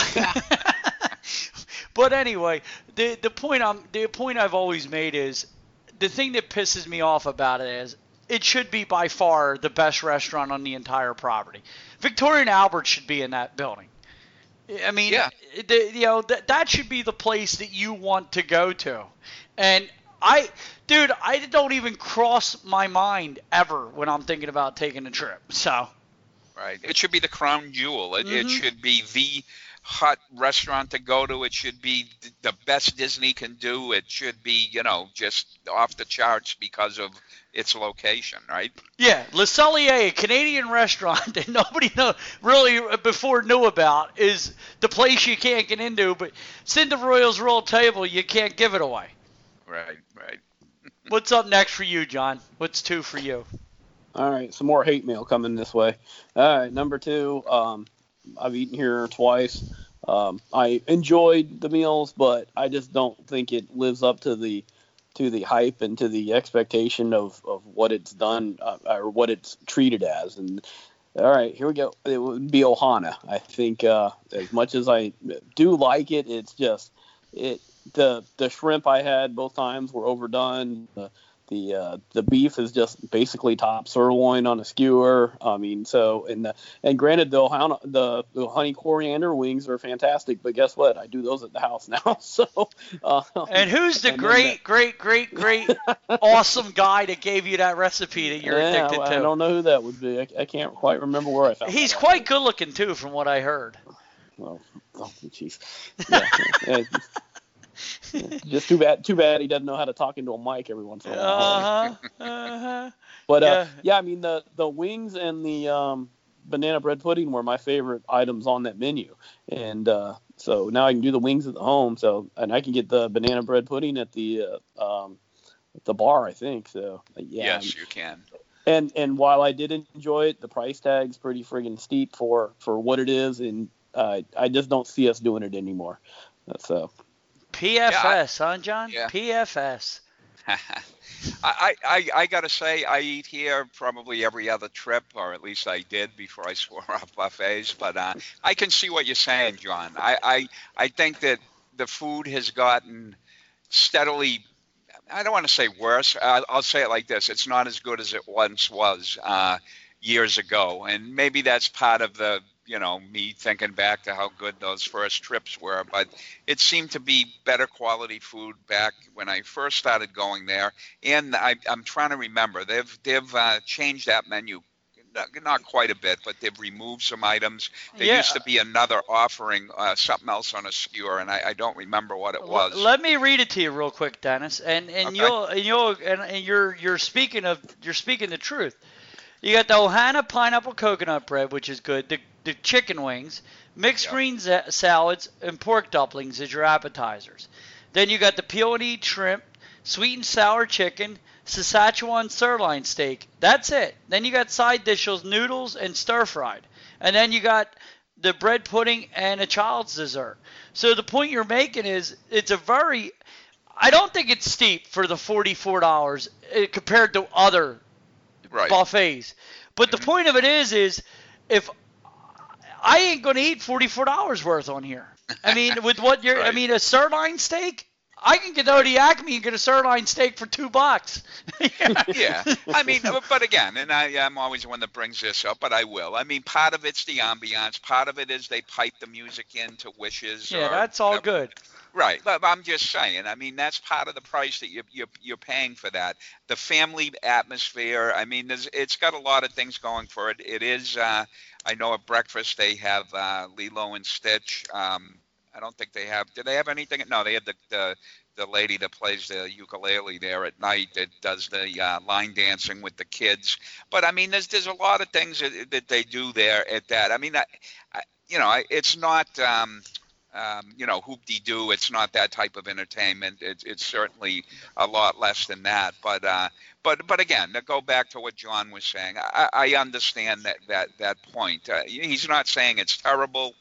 the point I've always made is the thing that pisses me off about it is it should be by far the best restaurant on the entire property. Victoria and Albert should be in that building. I mean, that should be the place that you want to go to. And I don't even cross my mind ever when I'm thinking about taking a trip. So, right, it should be the crown jewel. It should be the hot restaurant to go to. It should be the best Disney can do. It should be, just off the charts because of its location, right? Yeah, Le Cellier, a Canadian restaurant that nobody before knew about, is the place you can't get into, but Cinderella's Royal Table, you can't give it away. Right. What's up next for you, John? What's 2 for you? All right, some more hate mail coming this way. All right, number 2, I've eaten here twice. I enjoyed the meals, but I just don't think it lives up to the hype and to the expectation of what it's done or what it's treated as. And all right, here we go. It would be Ohana. I think as much as I do like it, it's just the shrimp I had both times were overdone. The beef is just basically top sirloin on a skewer. I mean, and granted, the honey coriander wings are fantastic, but guess what? I do those at the house now. So. And who's the great awesome guy that gave you that recipe that you're addicted to? I don't know who that would be. I can't quite remember where I found. He's quite good looking too, from what I heard. Well, jeez. Yeah. Just too bad he doesn't know how to talk into a mic every once in a while. But I mean the wings and the banana bread pudding were my favorite items on that menu, and so now I can do the wings at the home. So and I can get the banana bread pudding at the bar, I think. So yes, you can. And while I did enjoy it, the price tag's pretty friggin' steep for what it is, and I just don't see us doing it anymore. So. PFS, huh, John? Yeah. PFS. I got to say, I eat here probably every other trip, or at least I did before I swore off buffets. But I can see what you're saying, John. I think that the food has gotten steadily, I don't want to say worse. I'll say it like this. It's not as good as it once was years ago. And maybe that's part of the, me thinking back to how good those first trips were, but it seemed to be better quality food back when I first started going there. And I'm trying to remember, they've changed that menu not quite a bit, but they've removed some items. There Yeah. used to be another offering, something else on a skewer, and I don't remember what it was. Let me read it to you real quick, Dennis, and Okay. you're speaking the truth. You got the Ohana pineapple coconut bread, which is good. The chicken wings, mixed Yep. green salads, and pork dumplings as your appetizers. Then you got the peel and eat shrimp, sweet and sour chicken, Saskatchewan sirloin steak. That's it. Then you got side dishes, noodles, and stir fried. And then you got the bread pudding and a child's dessert. So the point you're making is I don't think it's steep for the $44 compared to other Right. buffets. But the point of it is if I ain't going to eat $44 worth on here. I mean, with what you're, I Right. mean, a sirloin steak, I can go to the Acme and get a sirloin steak for $2. Yeah, I mean, but again, and I'm always the one that brings this up, but I will. I mean, part of it's the ambiance. Part of it is they pipe the music into Wishes. Yeah, or that's all whatever. good. Right, but I'm just saying. I mean, that's part of the price that you're paying for that. The family atmosphere. I mean, it's got a lot of things going for it. It is. I know at breakfast they have Lilo and Stitch. I don't think they have. Do they have anything? No, they have the lady that plays the ukulele there at night that does the line dancing with the kids. But I mean, there's a lot of things that they do there at that. I mean, it's not. Hoop-de-doo. It's not that type of entertainment. It's certainly a lot less than that. But again, to go back to what John was saying, I understand that point. He's not saying it's terrible,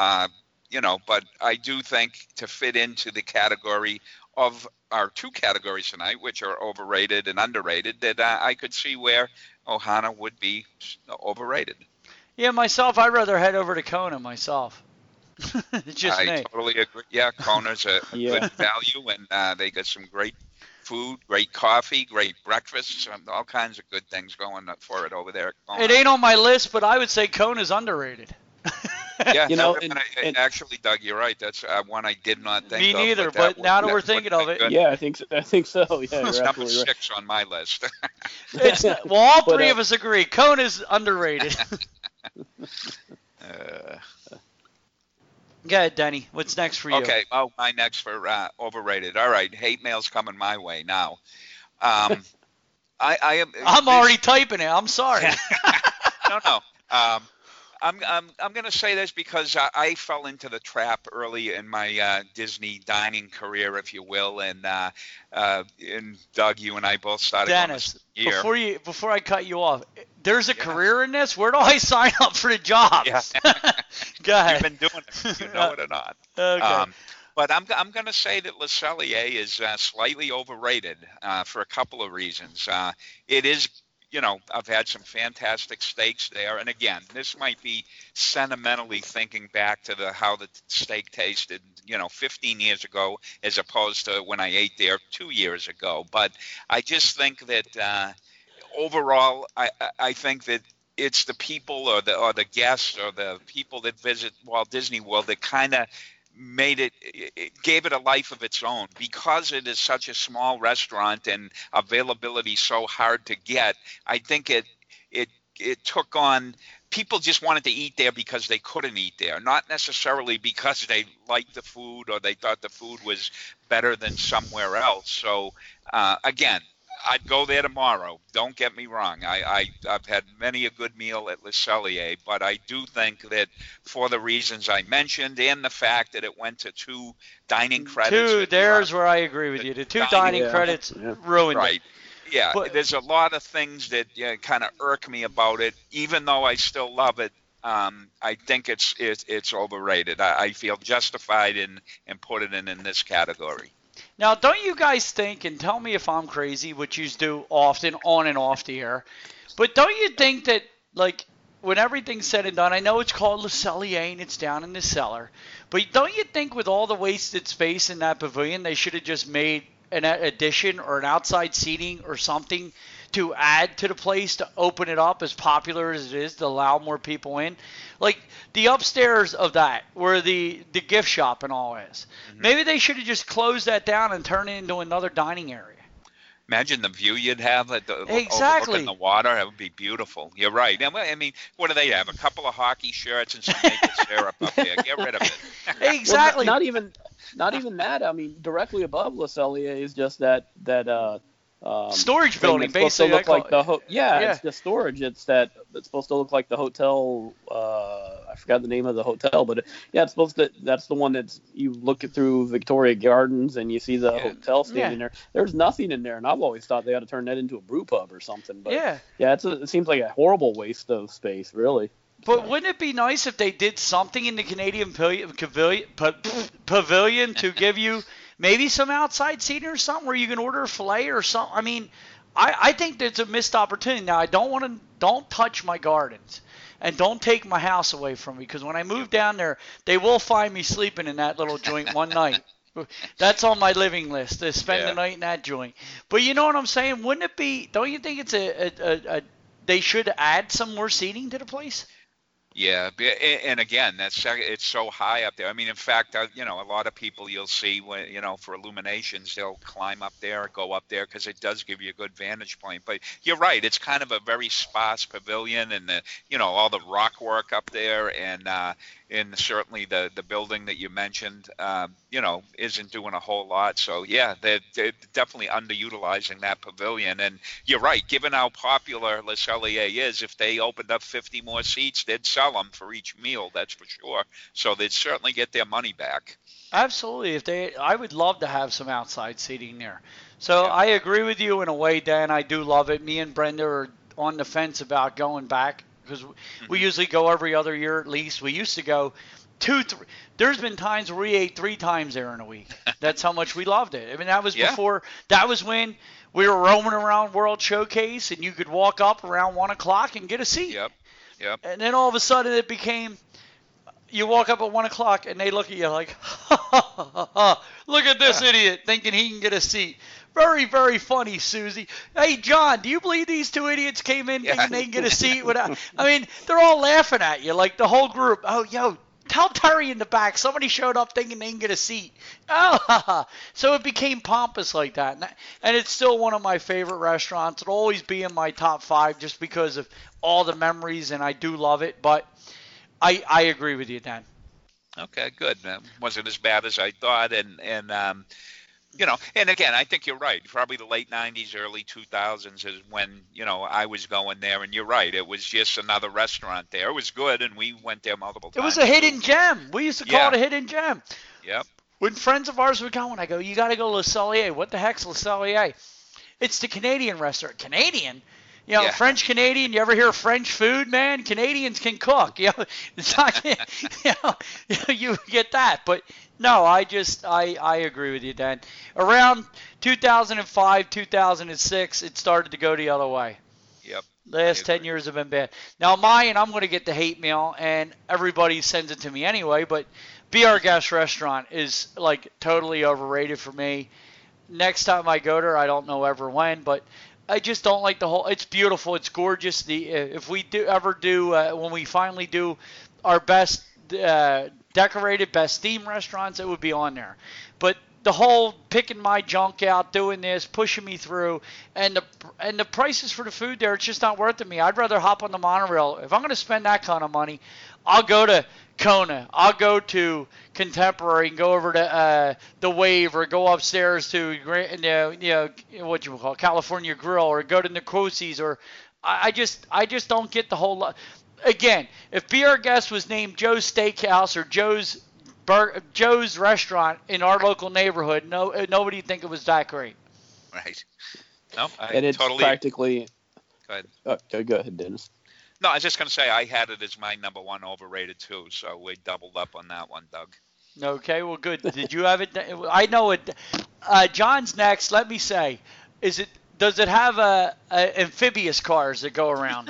but I do think to fit into the category of our two categories tonight, which are overrated and underrated, that I could see where Ohana would be overrated. Yeah, myself, I'd rather head over to Kona myself. It's just I me. totally agree. Yeah, Kona's a Yeah. good value, and they got some great food, great coffee, great breakfasts, all kinds of good things going for it over there at Kona. It ain't on my list, but I would say Kona's underrated. Yeah, and actually, Doug, you're right. That's one I did not think Me of. neither, that but now that would- we're that thinking would've of been it, good. Yeah, I think so. Yeah, It's you're number absolutely right. 6 on my list. well, all But, three of us agree. Kona's underrated. Go ahead, Denny. What's next for you? Okay, my next for overrated. All right, hate mail's coming my way now. I am. I'm already typing it. I'm sorry. No. I'm going to say this because I fell into the trap early in my Disney dining career, if you will, and Doug, you and I both started going Dennis, this year. before I cut you off, there's a career in this. Where do I sign up for the job? Yeah. Go ahead. You've been doing it, you know it or not. Okay. But I'm going to say that Le Cellier is slightly overrated for a couple of reasons. It is, I've had some fantastic steaks there. And again, this might be sentimentally thinking back to how the steak tasted, 15 years ago, as opposed to when I ate there 2 years ago. But I just think that overall, I think that it's the people or the guests or the people that visit Walt Disney World that kind of gave it a life of its own, because it is such a small restaurant and availability so hard to get. I think it took on, people just wanted to eat there because they couldn't eat there, not necessarily because they liked the food or they thought the food was better than somewhere else. So again, I'd go there tomorrow. Don't get me wrong. I've had many a good meal at Le Cellier, but I do think that for the reasons I mentioned and the fact that it went to 2 dining credits. There's where I agree with you. The 2 dining credits ruined right. it. Yeah, But there's a lot of things that kind of irk me about it, even though I still love it. I think it's overrated. I feel justified in putting it in this category. Now, don't you guys think, and tell me if I'm crazy, which you do often on and off the air, but don't you think that, like, when everything's said and done, I know it's called Le Cellier and it's down in the cellar, but don't you think with all the wasted space in that pavilion, they should have just made an addition or an outside seating or something to add to the place to open it up, as popular as it is, to allow more people in? Like the upstairs of that, where the gift shop and all is. Mm-hmm. Maybe they should have just closed that down and turned it into another dining area. Imagine the view you'd have at the Exactly. overlooking the water. That would be beautiful. You're right. I mean, what do they have? A couple of hockey shirts and some maple syrup up there. Get rid of it. Exactly. Well, not even that. I mean, directly above Le Cellier is just that storage building, supposed to basically. look like it's the storage. It's supposed to look like the hotel. I forgot the name of the hotel, but it's supposed to. That's the one that's you look through Victoria Gardens and you see the hotel standing there. There's nothing in there, and I've always thought they ought to turn that into a brew pub or something. But it seems like a horrible waste of space, really. But wouldn't it be nice if they did something in the Canadian pavilion to give you maybe some outside seating or something where you can order a filet or something? I mean, I think there's a missed opportunity. Now, don't touch my gardens and don't take my house away from me, because when I move down there, they will find me sleeping in that little joint one night. That's on my living list, to spend the night in that joint. But you know what I'm saying? Wouldn't it be, don't you think it's they should add some more seating to the place? Yeah, and again, it's so high up there. I mean, in fact, a lot of people you'll see when, for illuminations, they'll climb up there or go up there because it does give you a good vantage point. But you're right, it's kind of a very sparse pavilion, and all the rock work up there, and certainly the building that you mentioned, isn't doing a whole lot. So yeah, they're definitely underutilizing that pavilion. And you're right, given how popular Le Cellier is, if they opened up 50 more seats, they'd sell them for each meal, that's for sure. So they'd certainly get their money back. Absolutely. I would love to have some outside seating there. So I agree with you in a way, Dan. I do love it. Me and Brenda are on the fence about going back, because we usually go every other year at least. We used to go 2-3. There's been times where we ate 3 times there in a week. That's how much we loved it. I mean, that was before. That was when we were roaming around World Showcase, and you could walk up around 1 o'clock and get a seat. Yep. And then all of a sudden it became, you walk up at 1 o'clock and they look at you like, look at this idiot thinking he can get a seat. Very, very funny, Susie. Hey, John, do you believe these 2 idiots came in thinking they can get a seat without? I mean, they're all laughing at you, like the whole group. Oh, yo, tell Terry in the back. Somebody showed up thinking they can get a seat. Oh, so it became pompous like that. And it's still one of my favorite restaurants. It'll always be in my top 5 just because of all the memories, and I do love it. But I agree with you, Dan. Okay, good. Wasn't as bad as I thought, and and again, I think you're right. Probably the late 90s, early 2000s is when, I was going there, and you're right. It was just another restaurant there. It was good, and we went there multiple times. It was a hidden gem. We used to call it a hidden gem. Yep. When friends of ours were going, I go, you got to go to Le Cellier. What the heck's Le Cellier? It's the Canadian restaurant. Canadian? French Canadian. You ever hear of French food, man? Canadians can cook. It's not, you get that. But no, I agree with you, Dan. Around 2005, 2006, it started to go the other way. Yep. Last 10 years have been bad. Now, mine, I'm going to get the hate mail, and everybody sends it to me anyway, but Be Our Guest restaurant is like totally overrated for me. Next time I go there, I don't know ever when, but I just don't like the whole. It's beautiful. It's gorgeous. If we when we finally do our best decorated, best themed restaurants, it would be on there. But the whole picking my junk out, doing this, pushing me through, and the prices for the food there, it's just not worth it to me. I'd rather hop on the monorail. If I'm going to spend that kind of money, I'll go to Kona. I'll go to Contemporary and go over to the Wave, or go upstairs to what you call California Grill, or go to Nicosi's, or I just don't get the whole lot. Again, if Be Our Guest was named Joe's Steakhouse or Joe's Restaurant in our local neighborhood, nobody would think it was that great. Right. No, and it's totally. Practically. Go ahead. Go ahead, Dennis. No, I was just going to say I had it as my number 1 overrated too, so we doubled up on that one, Doug. Okay, well, good. Did you have it? I know it. John's next. Let me say, does it have amphibious cars that go around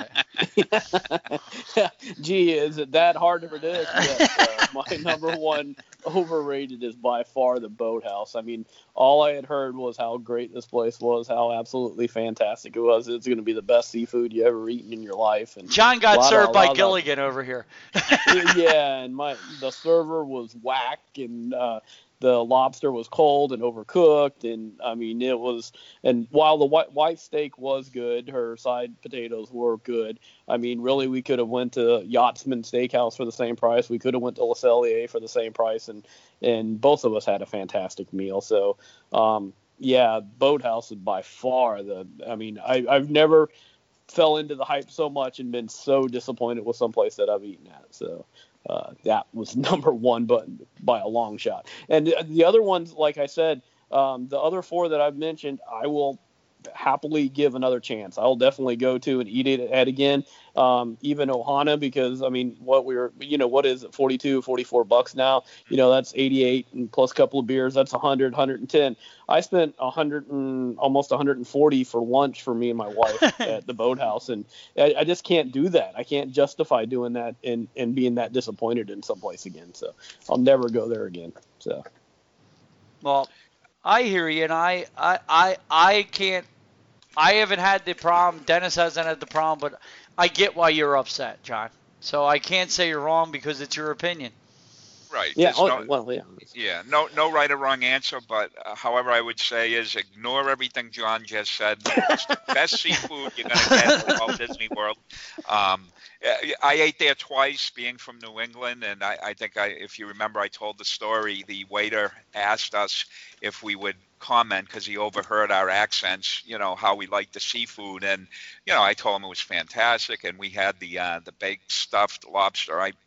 it? Gee, is it that hard to predict? Yes, my number 1 overrated is by far the Boathouse. I mean, all I had heard was how great this place was, how absolutely fantastic it was. It's going to be the best seafood you ever eaten in your life. And John got served by Gilligan over here. Yeah, and the server was whack, and the lobster was cold and overcooked, and I mean it was. And while the white steak was good, her side potatoes were good. I mean, really, we could have went to Yachtsman Steakhouse for the same price. We could have went to Le Cellier for the same price, and both of us had a fantastic meal. So, yeah, Boathouse is by far I mean, I've never fell into the hype so much and been so disappointed with some place that I've eaten at. So. That was number one, but by a long shot. And the other ones, like I said, the other 4 that I've mentioned, I will happily give another chance. I'll definitely go to and eat it at again. Even Ohana, because I mean, what is it, $42-$44 now? That's 88 and plus a couple of beers. That's 110. I spent almost 140 for lunch for me and my wife at the Boathouse, and I just can't do that. I can't justify doing that and being that disappointed in someplace again. So I'll never go there again. So. Well, I hear you, and I can't. I haven't had the problem. Dennis hasn't had the problem, but I get why you're upset, John. So I can't say you're wrong because it's your opinion. Right. Yeah. Yeah. No right or wrong answer, but however I would say is ignore everything John just said. It's the best seafood you're going to get at Walt Disney World. I ate there twice, being from New England, and I think if you remember, I told the story. The waiter asked us if we would comment because he overheard our accents, how we like the seafood, and I told him it was fantastic, and we had the baked stuffed lobster. I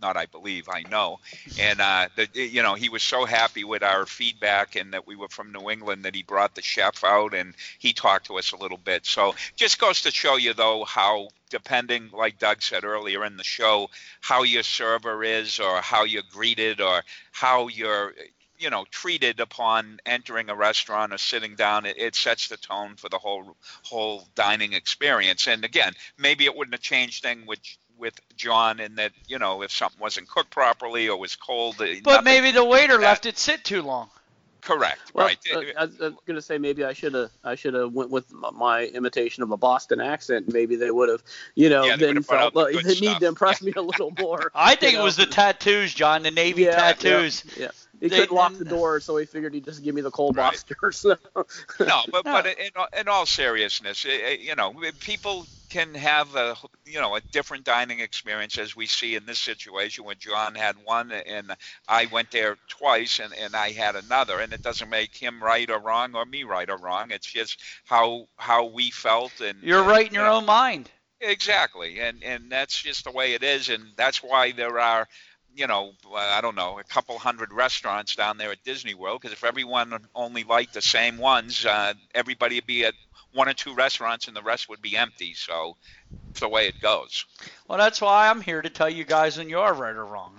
know, and he was so happy with our feedback and that we were from New England that he brought the chef out and he talked to us a little bit. So just goes to show you though how, depending, like Doug said earlier in the show, how your server is or how you're greeted or how you're treated upon entering a restaurant or sitting down, it sets the tone for the whole dining experience. And again, maybe it wouldn't have changed things with John in that, if something wasn't cooked properly or was cold. But maybe the waiter left it sit too long. Correct. Well, right. I was going to say maybe I should have went with my imitation of a Boston accent. Maybe they would have, then felt they need to impress me a little more. I think it was the tattoos, John, the Navy tattoos. Yeah. He couldn't lock the door, so he figured he'd just give me the cold lobster. So. No, but in all seriousness, people can have a different dining experience, as we see in this situation where John had one and I went there twice and I had another, and it doesn't make him right or wrong or me right or wrong. It's just how we felt. And you're right in your own mind. Exactly, and that's just the way it is, and that's why there are I don't know, a couple hundred restaurants down there at Disney World, because if everyone only liked the same ones, everybody would be at 1 or 2 restaurants and the rest would be empty. So it's the way it goes. Well, that's why I'm here to tell you guys when you are right or wrong.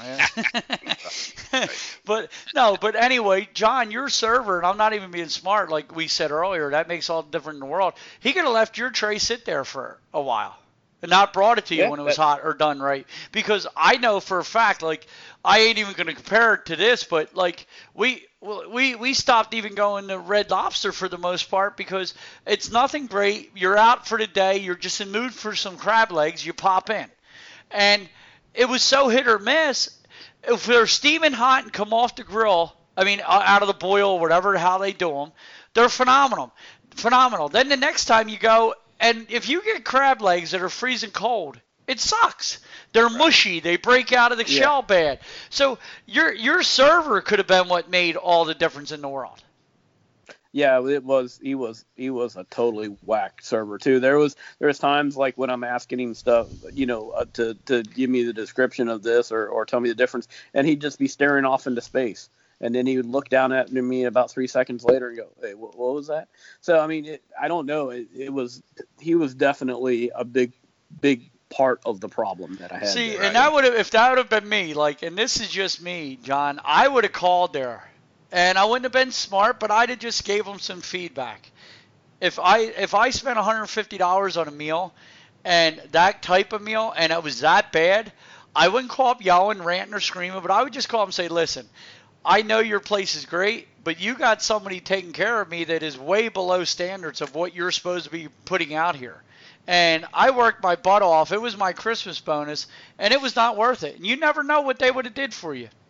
But anyway, John, your server, and I'm not even being smart, like we said earlier, that makes all the difference in the world. He could have left your tray sit there for a while and not brought it to you when it was hot or done right. Because I know for a fact, like, I ain't even going to compare it to this, but, like, we stopped even going to Red Lobster for the most part because it's nothing great. You're out for the day. You're just in the mood for some crab legs. You pop in. And it was so hit or miss. If they're steaming hot and come off the grill, I mean, out of the boil or whatever, how they do them, they're phenomenal. Then the next time you go, and if you get crab legs that are freezing cold, it sucks. They're mushy. They break out of the shell bad. So your server could have been what made all the difference in the world. Yeah, it was. He was a totally whack server too. There was times like when I'm asking him stuff, to give me the description of this or tell me the difference, and he'd just be staring off into space. And then he would look down at me about 3 seconds later and go, "Hey, what was that?" So I mean, I don't know. He was definitely a big part of the problem that I had. See, there. And if that would have been me, like, and this is just me, John, I would have called there, and I wouldn't have been smart, but I'd have just gave him some feedback. If I spent $150 on a meal, and that type of meal, and it was that bad, I wouldn't call up yelling, ranting, or screaming, but I would just call him and say, "Listen, I know your place is great, but you got somebody taking care of me that is way below standards of what you're supposed to be putting out here. And I worked my butt off. It was my Christmas bonus, and it was not worth it. And you never know what they would have did for you."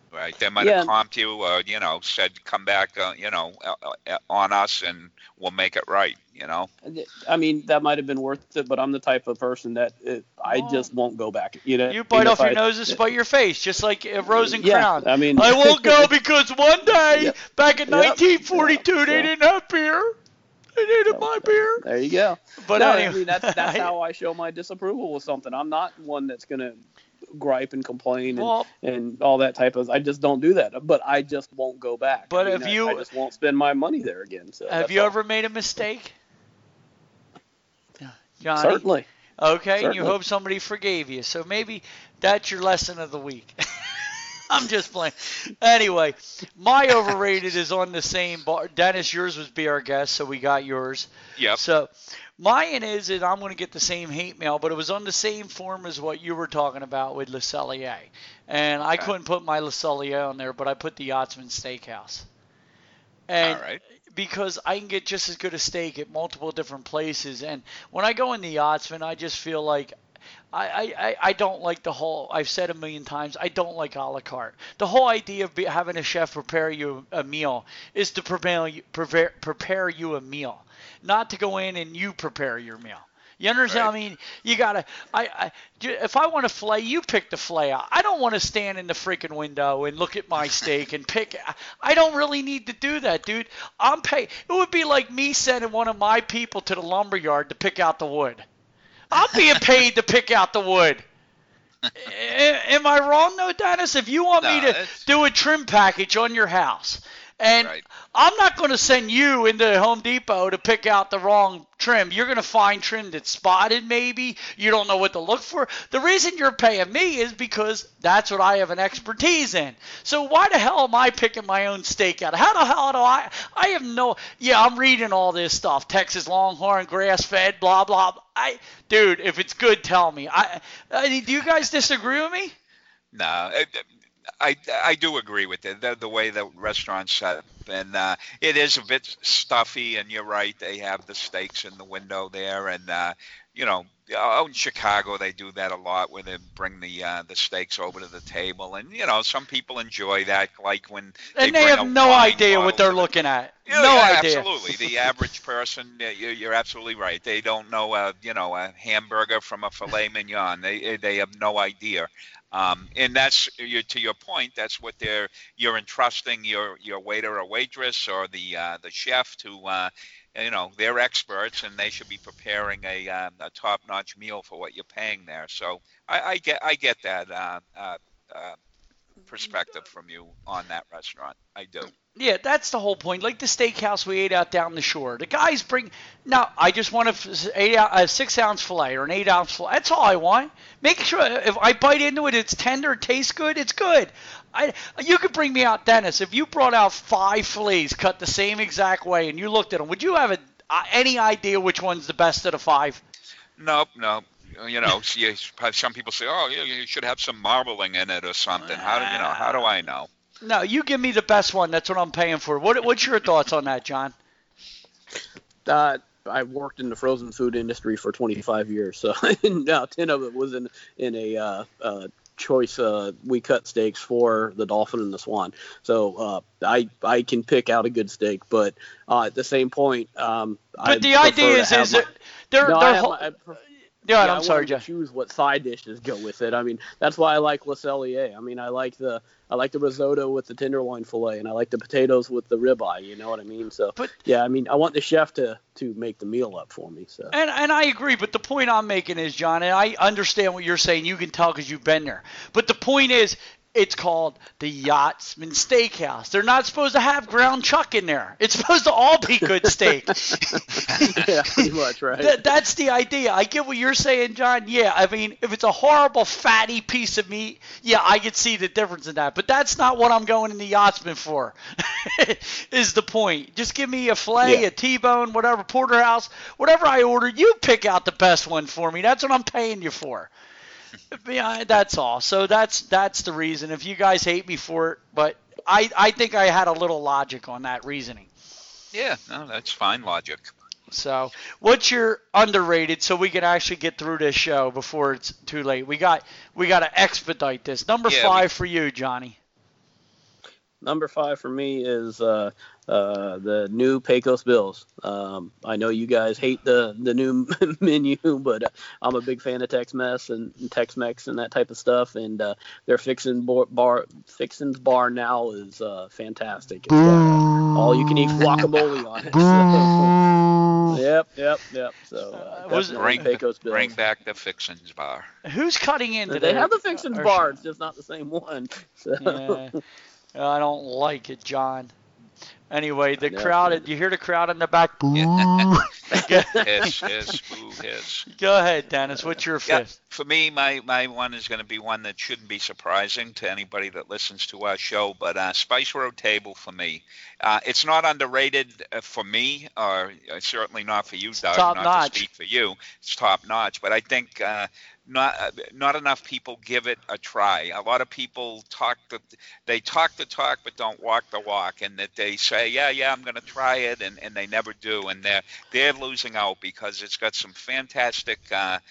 Right. They might have comped you or, said, come back, on us and we'll make it right, I mean, that might have been worth it, but I'm the type of person that I just won't go back. You bite off your nose and spite your face, just like Rose and Crown. I mean, I won't go because one day, back in 1942, they didn't have beer. They needed my beer. There you go. But no, anyway, I mean, that's how I show my disapproval with something. I'm not one that's going to gripe and complain and all that type of. I just don't do that. But I just won't go back. But I just won't spend my money there again. So have you ever made a mistake, Johnny? Certainly. Okay, Certainly. and you hope somebody forgave you. So maybe that's your lesson of the week. I'm just playing. Anyway, my overrated is on the same bar. Dennis, yours was Be Our Guest, so we got yours. Yep. So mine is, and I'm going to get the same hate mail, but it was on the same form as what you were talking about with Le Cellier. And I couldn't put my Le Cellier on there, but I put the Yachtsman Steakhouse. And all right. Because I can get just as good a steak at multiple different places. And when I go in the Yachtsman, I just feel like I don't like the whole, I've said a million times, I don't like a la carte. The whole idea of having a chef prepare you a meal is to prepare you a meal, not to go in and you prepare your meal. You understand? Right. I mean, you gotta. If I want to fillet, you pick the fillet out. I don't want to stand in the freaking window and look at my steak and pick. I don't really need to do that, dude. I'm paid. It would be like me sending one of my people to the lumber yard to pick out the wood. I'm being paid to pick out the wood. Am I wrong, though, Dennis? If you want me to do a trim package on your house, and I'm not going to send you into Home Depot to pick out the wrong trim. You're going to find trim that's spotted maybe. You don't know what to look for. The reason you're paying me is because that's what I have an expertise in. So why the hell am I picking my own steak out? How the hell do I have no – yeah, I'm reading all this stuff. Texas Longhorn, grass-fed, blah, blah. Dude, if it's good, tell me. Do you guys disagree with me? No, I do agree with it. The way the restaurant's set up, and it is a bit stuffy. And you're right; they have the steaks in the window there, and out in Chicago they do that a lot, where they bring the steaks over to the table, and some people enjoy that, like when they bring have no idea what they're looking at. No idea. Absolutely, the average person, you're absolutely right. They don't know a hamburger from a filet mignon. They have no idea. And that's to your point. That's what you're entrusting your waiter or waitress or the chef to. They're experts and they should be preparing a top-notch meal for what you're paying there. So I get that perspective from you on that restaurant. I do. Yeah, that's the whole point. Like the steakhouse we ate out down the shore. The guys bring – now, I just want a 6-ounce filet or an 8-ounce filet. That's all I want. Make sure if I bite into it, it's tender, it tastes good, it's good. You could bring me out, Dennis, if you brought out 5 fillets cut the same exact way and you looked at them, would you have any idea which one's the best of the 5? Nope. Some people say, oh, you should have some marbling in it or something. How do I know? No, you give me the best one. That's what I'm paying for. What's your thoughts on that, John? I worked in the frozen food industry for 25 years, so now 10 of it was in a choice. We cut steaks for the Dolphin and the Swan, so I can pick out a good steak. But at the same point, but the idea is that I'm sorry, Jeff. Choose what side dishes go with it. I mean, that's why I like Le Cellier. I mean, I like the risotto with the tenderloin fillet, and I like the potatoes with the ribeye. You know what I mean? So, I mean, I want the chef to make the meal up for me. So, and I agree, but the point I'm making is, John, and I understand what you're saying. You can tell because you've been there. But the point is, it's called the Yachtsman Steakhouse. They're not supposed to have ground chuck in there. It's supposed to all be good steak. Yeah, pretty much, right? That's the idea. I get what you're saying, John. Yeah, I mean, if it's a horrible, fatty piece of meat, yeah, I could see the difference in that. But that's not what I'm going in the Yachtsman for, is the point. Just give me a filet, a T-bone, whatever, porterhouse, whatever I order, you pick out the best one for me. That's what I'm paying you for. Yeah, that's all. So that's the reason. If you guys hate me for it, but I think I had a little logic on that reasoning. Yeah, no, that's fine logic. So what's your underrated so we can actually get through this show before it's too late? We got to expedite this. Number 5 for you, Johnny. Number 5 for me is the new Pecos Bills. I know you guys hate the new menu, but I'm a big fan of Tex-Mex and Tex-Mex and that type of stuff. And their Fixin's bar now is fantastic. It's got all you can eat guacamole on it. So, yep. So Pecos Bills. Bring back the Fixin's bar. Who's cutting into They have the Fixin's bar, it's just not the same one. So. Yeah. I don't like it, John. Anyway, the crowd, you hear the crowd in the back? Boo. Hiss, boo, hiss. Go ahead, Dennis. What's your fifth? For me, my one is going to be one that shouldn't be surprising to anybody that listens to our show, but Spice Road Table for me. It's not underrated for me, or certainly not for you, Doug. Top not notch. To speak for you. It's top notch, but I think not enough people give it a try. A lot of people talk the talk but don't walk the walk, and that they say, yeah, I'm going to try it, and they never do, and they're losing out because it's got some fantastic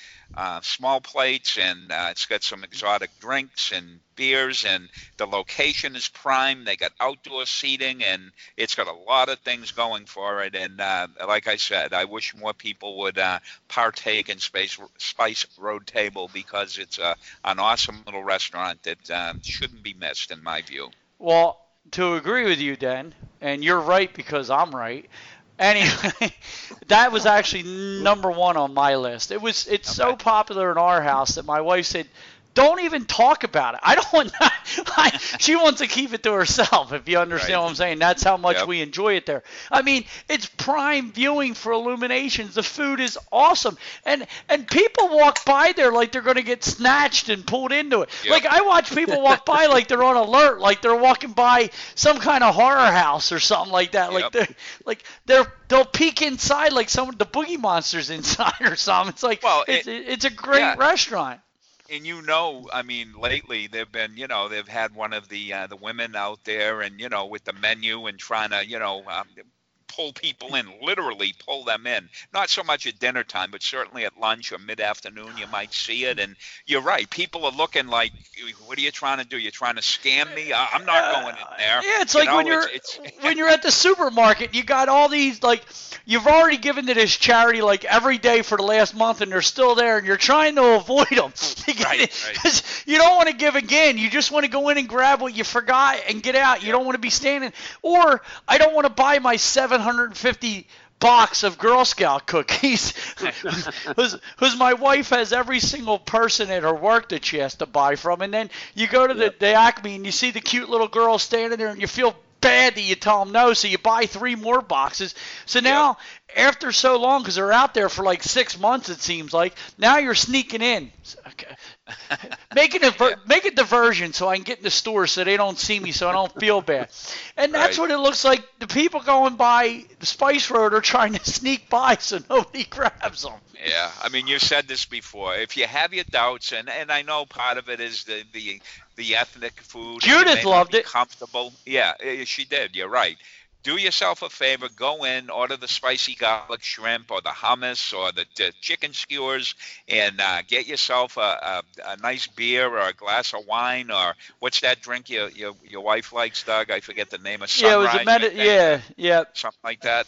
small plates, and it's got some exotic drinks and beers, and the location is prime. They got outdoor seating, and it's got a lot of things going for it. And like I said, I wish more people would partake in Spice Road Table, because it's an awesome little restaurant that shouldn't be missed, in my view. Well, to agree with you, Den, and you're right because I'm right. Anyway, that was actually number 1 on my list. It's so popular in our house that my wife said, don't even talk about it. I don't want she wants to keep it to herself, if you understand what I'm saying. That's how much we enjoy it there. I mean, it's prime viewing for Illuminations. The food is awesome. And people walk by there like they're going to get snatched and pulled into it. Like, I watch people walk by like they're on alert, like they're walking by some kind of horror house or something like that. Like they'll peek inside like some of the Boogie Monsters inside or something. It's like, it's a great restaurant. And I mean, lately they've been, they've had one of the women out there, and with the menu and trying to, pull people in, literally pull them in. Not so much at dinner time, but certainly at lunch or mid-afternoon you might see it. And you're right, people are looking like, what are you trying to do? You're trying to scam me? I'm not going in there. Yeah, it's like when you're at the supermarket, you got all these, like, you've already given to this charity like every day for the last month, and they're still there, and you're trying to avoid them. Because you don't want to give again. You just want to go in and grab what you forgot and get out. You don't want to be standing. Or I don't want to buy my 750 box of Girl Scout cookies, because my wife has every single person at her work that she has to buy from. And then you go to the Acme and you see the cute little girl standing there, and you feel bad that you tell them no, so you buy 3 more boxes. So now, after so long, because they're out there for like 6 months, it seems like, now you're sneaking in. Okay. Make a diversion so I can get in the store so they don't see me, so I don't feel bad. And that's what it looks like. The people going by the Spice Road are trying to sneak by so nobody grabs them. Yeah, I mean, you said this before. If you have your doubts, and I know part of it is the ethnic food. Judith loved it. Comfortable. Yeah, she did. You're right. Do yourself a favor, go in, order the spicy garlic shrimp or the hummus or the chicken skewers, and get yourself a nice beer or a glass of wine, or what's that drink your wife likes, Doug? I forget the name of Sunrise. Something like that.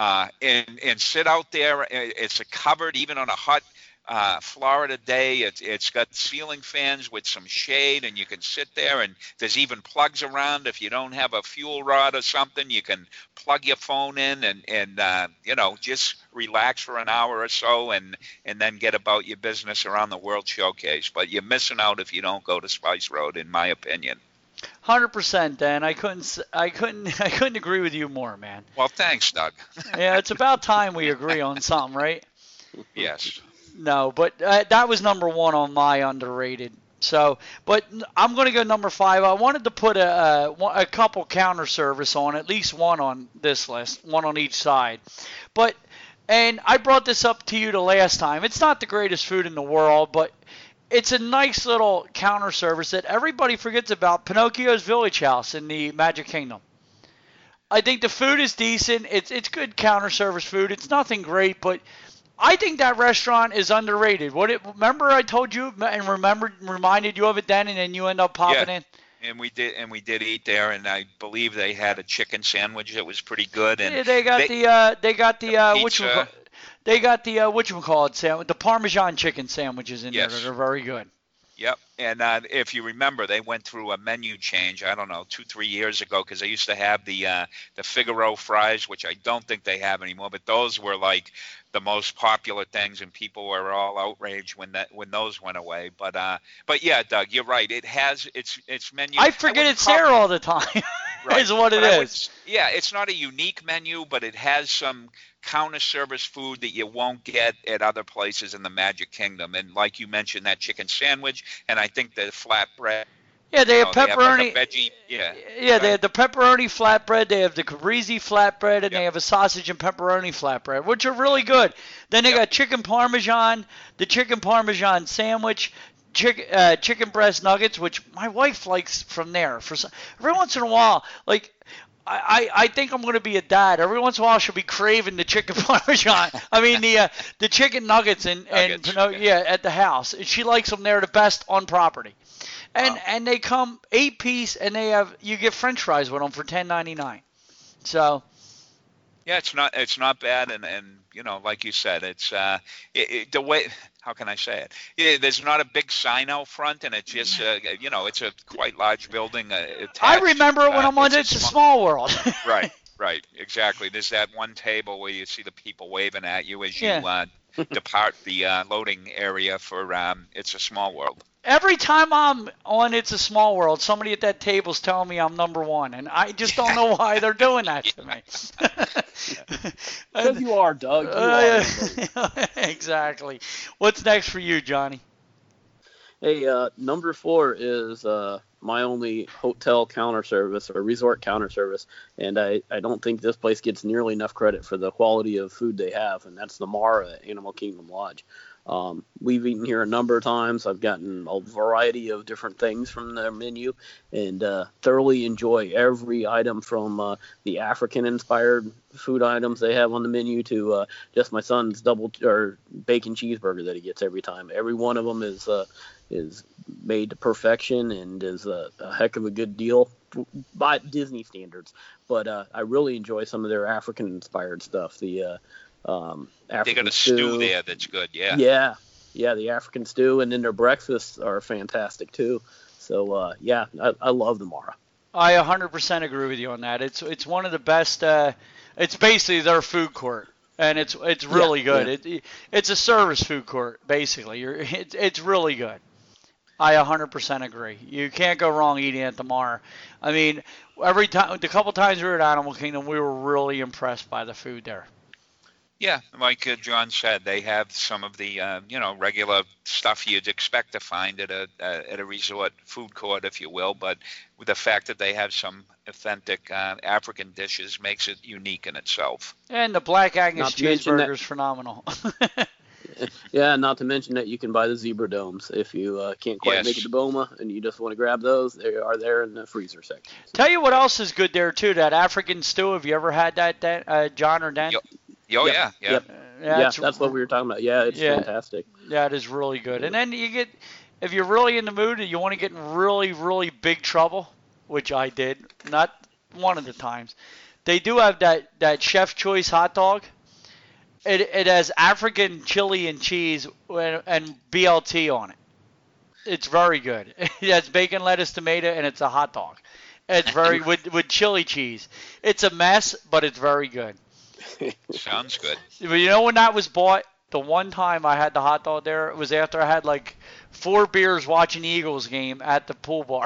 And sit out there. It's covered even on a hot Florida day. It's got ceiling fans with some shade, and you can sit there, and there's even plugs around. If you don't have a fuel rod or something, you can plug your phone in and just relax for an hour or so, and then get about your business around the World Showcase. But you're missing out if you don't go to Spice Road, in my opinion. 100%, Dan. I couldn't agree with you more, man. Well, thanks, Doug. Yeah, it's about time we agree on something, right? Yes. No, but that was number 1 on my underrated. So, but I'm going to go number 5. I wanted to put a couple counter service on, at least one on this list, one on each side. And I brought this up to you the last time. It's not the greatest food in the world, but it's a nice little counter service that everybody forgets about. Pinocchio's Village House in the Magic Kingdom. I think the food is decent. It's good counter service food. It's nothing great, but I think that restaurant is underrated. Remember I told you and reminded you of it then, and then you end up popping in? And we did eat there, and I believe they had a chicken sandwich that was pretty good. And Yeah, they got the pizza. sandwich, the Parmesan chicken sandwiches in there Yes. that are very good. Yep, and if you remember, they went through a menu change. I don't know, 2-3 years ago, because they used to have the Figaro fries, which I don't think they have anymore. But those were like the most popular things, and people were all outraged when those went away. But yeah, Doug, you're right. It has its menu. I forget it's there all the time. Right. Is what it is. Yeah, it's not a unique menu, but it has some counter service food that you won't get at other places in the Magic Kingdom. And like you mentioned, that chicken sandwich, and I think the flatbread. Yeah, they have pepperoni. They have like a veggie, yeah, they have the pepperoni flatbread, they have the caprese flatbread, and Yep. they have a sausage and pepperoni flatbread, which are really good. Then they got chicken parmesan, the chicken parmesan sandwich, chicken breast nuggets, which my wife likes from there. Every once in a while, like I think I'm going to be a dad. Every once in a while, she'll be craving the chicken parmesan. I mean the chicken nuggets at the house. She likes them. They're the best on property. And they come 8-piece, and you get French fries with them for $10.99. So. Yeah, it's not bad, and like you said, it's the way. How can I say it? Yeah, there's not a big sign out front, and it's just it's a quite large building. I remember it when I'm on It's a Small World. Right, exactly. There's that one table where you see the people waving at you as you depart the loading area for It's a Small World. Every time I'm on It's a Small World, somebody at that table's telling me I'm number one, and I just don't know why they're doing that to me. Because you are, Doug. Exactly. What's next for you, Johnny? Hey, number 4 is my only hotel counter service or resort counter service, and I don't think this place gets nearly enough credit for the quality of food they have, and that's the Mara at Animal Kingdom Lodge. We've eaten here a number of times. I've gotten a variety of different things from their menu, and thoroughly enjoy every item from the African-inspired food items they have on the menu to just my son's double or bacon cheeseburger that he gets every time. Every one of them is made to perfection and is a heck of a good deal by Disney standards. But I really enjoy some of their African-inspired stuff. The African they got a stew there that's good, yeah, the African stew, and then their breakfasts are fantastic too. So I love the Mara. I 100% agree with you on that. It's one of the best. It's basically their food court, and it's really good. Yeah. It's a service food court basically. It's really good. I 100% agree. You can't go wrong eating at the Mara. I mean, the couple times we were at Animal Kingdom, we were really impressed by the food there. Yeah, like John said, they have some of the regular stuff you'd expect to find at a resort food court, if you will. But with the fact that they have some authentic African dishes makes it unique in itself. And the Black Angus cheeseburger is phenomenal. Yeah, not to mention that you can buy the zebra domes if you can't quite make it to Boma and you just want to grab those. They are there in the freezer section. So. Tell you what else is good there too. That African stew. Have you ever had that, John or Dan? Yeah. That's what we were talking about. Yeah, it's fantastic. Yeah, it is really good. And then if you're really in the mood and you want to get in really, really big trouble, which I did, not one of the times, they do have that Chef's Choice hot dog. It has African chili and cheese and BLT on it. It's very good. It has bacon, lettuce, tomato, and it's a hot dog. It's very with chili cheese. It's a mess, but it's very good. Sounds good. But you know when that was bought? The one time I had the hot dog there, it was after I had like 4 beers watching the Eagles game at the pool bar.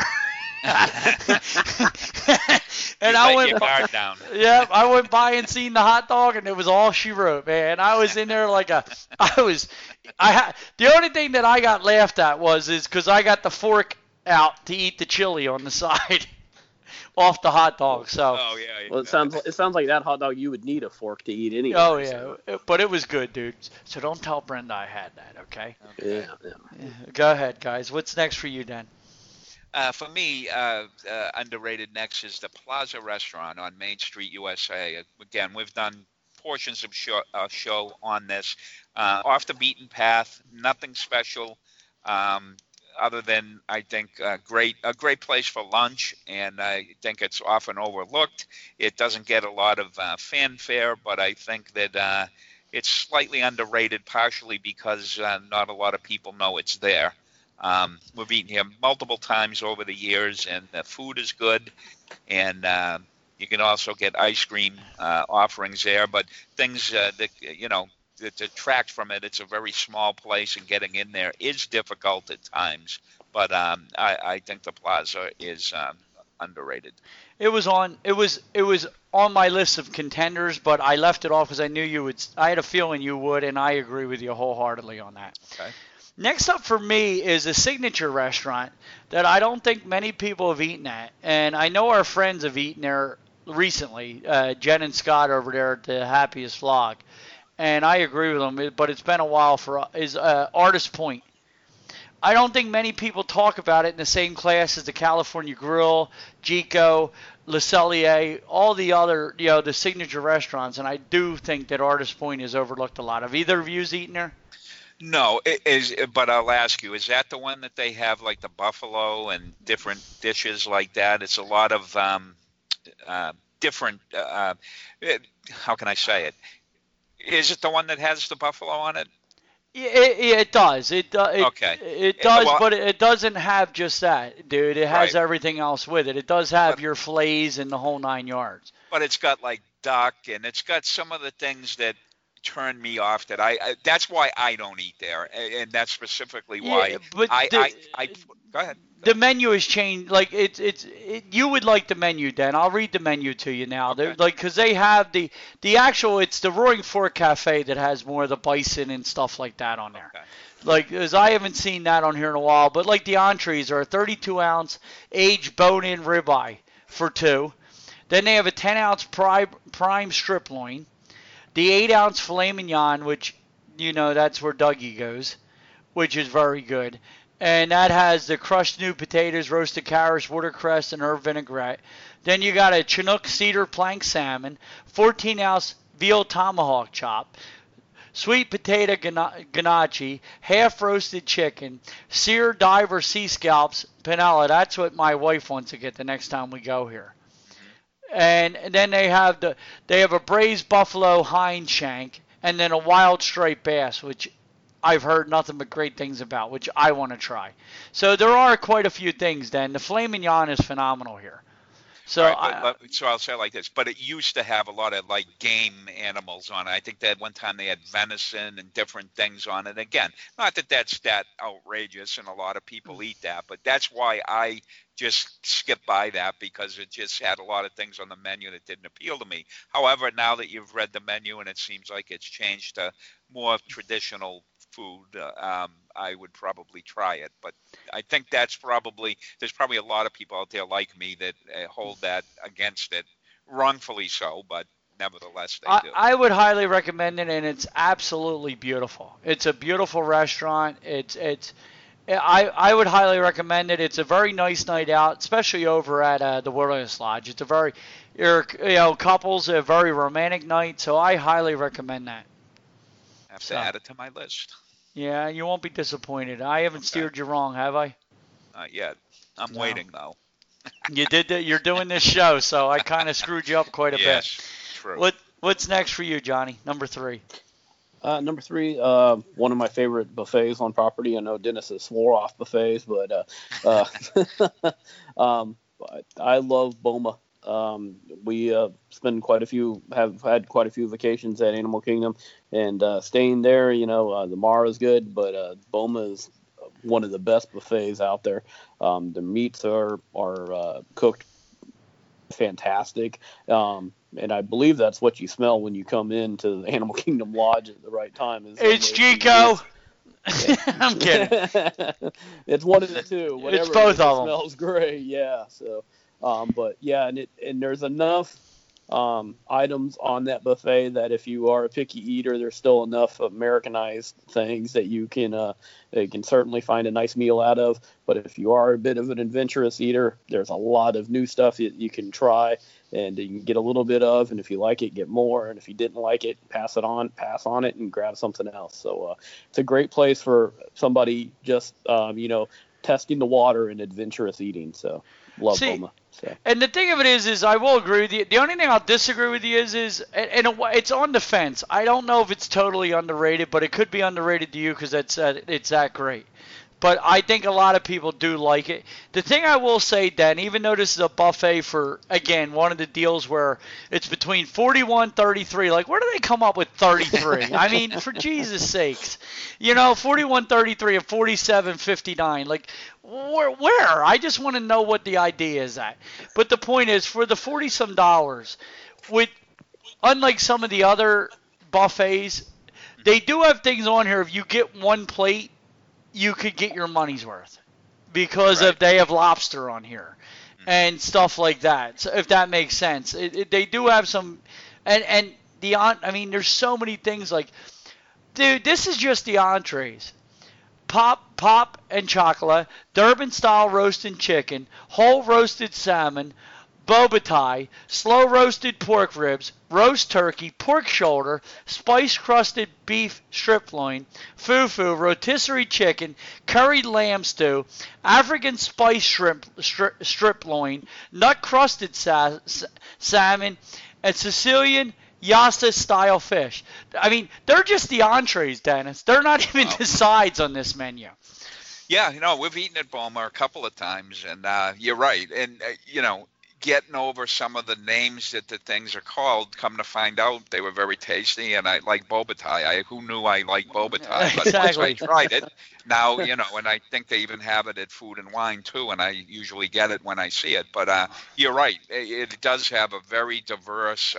And I went guard down. Yeah, I went by and seen the hot dog, and it was all she wrote, man. I was in there like the only thing that I got laughed at is because I got the fork out to eat the chili on the side off the hot dog. So. Oh yeah. Well, it sounds like that hot dog you would need a fork to eat anyway. Oh yeah, but it was good, dude. So don't tell Brenda I had that, okay? Yeah. Go ahead, guys. What's next for you, Dan? For me, underrated next is the Plaza Restaurant on Main Street, USA. Again, we've done portions of show on this. Off the beaten path, nothing special. other than I think a great place for lunch, and I think it's often overlooked. It doesn't get a lot of fanfare, but I think that it's slightly underrated, partially because not a lot of people know it's there. We've eaten here multiple times over the years, and the food is good, and you can also get ice cream offerings there, but things that detract from it. It's a very small place, and getting in there is difficult at times. But I think the Plaza is underrated. It was on my list of contenders, but I left it off because I knew you would. I had a feeling you would, and I agree with you wholeheartedly on that. Okay. Next up for me is a signature restaurant that I don't think many people have eaten at, and I know our friends have eaten there recently. Jen and Scott over there at the Happiest Vlog, and I agree with them. But it's been a while is Artist Point. I don't think many people talk about it in the same class as the California Grill, Gico, Le Cellier, all the other, the signature restaurants, and I do think that Artist Point is overlooked a lot. Have either of you eaten there? No, it is, but I'll ask you, is that the one that they have like the buffalo and different dishes like that? It's a lot of different, how can I say it? Is it the one that has the buffalo on it? It does. Okay. It does, well, but it doesn't have just that, dude. It has right. everything else with it. It does have your fillets and the whole 9 yards. But it's got like duck, and it's got some of the things that turn me off. That I that's why I don't eat there, and that's specifically why. Yeah, but I go ahead. The menu has changed. Like you would like the menu, Dan. I'll read the menu to you now. Okay. Because they have the actual. It's the Roaring Fork Cafe that has more of the bison and stuff like that on there. Okay. Like, as I haven't seen that on here in a while. But like the entrees are a 32-ounce aged bone-in ribeye for $2. Then they have a 10-ounce prime strip loin, the 8-ounce filet mignon, which that's where Dougie goes, which is very good. And that has the crushed new potatoes, roasted carrots, watercress, and herb vinaigrette. Then you got a Chinook cedar plank salmon, 14-ounce veal tomahawk chop, sweet potato ganache, half-roasted chicken, seared diver sea scallops, panella. That's what my wife wants to get the next time we go here. And then they have a braised buffalo hind shank, and then a wild striped bass, which I've heard nothing but great things about, which I want to try. So there are quite a few things, then. The filet mignon is phenomenal here. So, right, so I'll say it like this, but it used to have a lot of like game animals on it. I think that one time they had venison and different things on it. Again, not that that's that outrageous, and a lot of people eat that, but that's why I just skipped by that, because it just had a lot of things on the menu that didn't appeal to me. However, now that you've read the menu and it seems like it's changed to more traditional food, I would probably try it. But I think there's probably a lot of people out there like me that hold that against it, wrongfully so, but nevertheless they do. I would highly recommend it, and it's absolutely beautiful. It's a beautiful restaurant. I would highly recommend it. It's a very nice night out, especially over at the Wilderness Lodge. It's a very, couples, a very romantic night, so I highly recommend that. I have to add it to my list. Yeah, you won't be disappointed. I haven't steered you wrong, have I? Not yet. I'm waiting, though. You did that. You're doing this show, so I kind of screwed you up quite a bit. Yes, true. What's next for you, Johnny? Number 3. Number 3, one of my favorite buffets on property. I know Dennis has swore off buffets, but I love Boma. We have had quite a few vacations at Animal Kingdom, and staying there, the Mara is good, but Boma is one of the best buffets out there. The meats are cooked fantastic, and I believe that's what you smell when you come into the Animal Kingdom Lodge at the right time. It's Gico. I'm kidding. It's one of the two. Whatever, it's both of them. Smells great. Yeah. So. But yeah, and there's enough items on that buffet that if you are a picky eater, there's still enough Americanized things that you can certainly find a nice meal out of. But if you are a bit of an adventurous eater, there's a lot of new stuff you can try, and you can get a little bit of, and if you like it, get more, and if you didn't like it, pass on it and grab something else. So it's a great place for somebody just testing the water and adventurous eating. So love Boma. So. And the thing of it is I will agree with you. The only thing I'll disagree with you is in a way, it's on the fence. I don't know if it's totally underrated, but it could be underrated to you because it's that great. But I think a lot of people do like it. The thing I will say, Dan, even though this is a buffet for, again, one of the deals where it's between 41, 33. Like, where do they come up with 33? I mean, for Jesus sakes. 41, 33 and 47, 59. Like, where? I just want to know what the idea is at. But the point is, for the $40-some, unlike some of the other buffets, they do have things on here. If you get one plate, you could get your money's worth because they have lobster on here and stuff like that. So if that makes sense, they do have some, and there's so many things like, dude, this is just the entrees. Pop and chocolate, Durban style roasted chicken, whole roasted salmon, bobatai, slow roasted pork ribs, roast turkey, pork shoulder, spice crusted beef strip loin, fufu, rotisserie chicken, curried lamb stew, African spice shrimp strip loin, nut crusted salmon, and Sicilian Yassa style fish. I mean, they're just the entrees, Dennis. They're not even the sides on this menu. Yeah, we've eaten at Boma a couple of times, and you're right. And getting over some of the names that the things are called, come to find out they were very tasty, and I like bobatai. Who knew I liked bobatai? But once I tried it, now, and I think they even have it at Food and Wine too, and I usually get it when I see it. But you're right. It does have a very diverse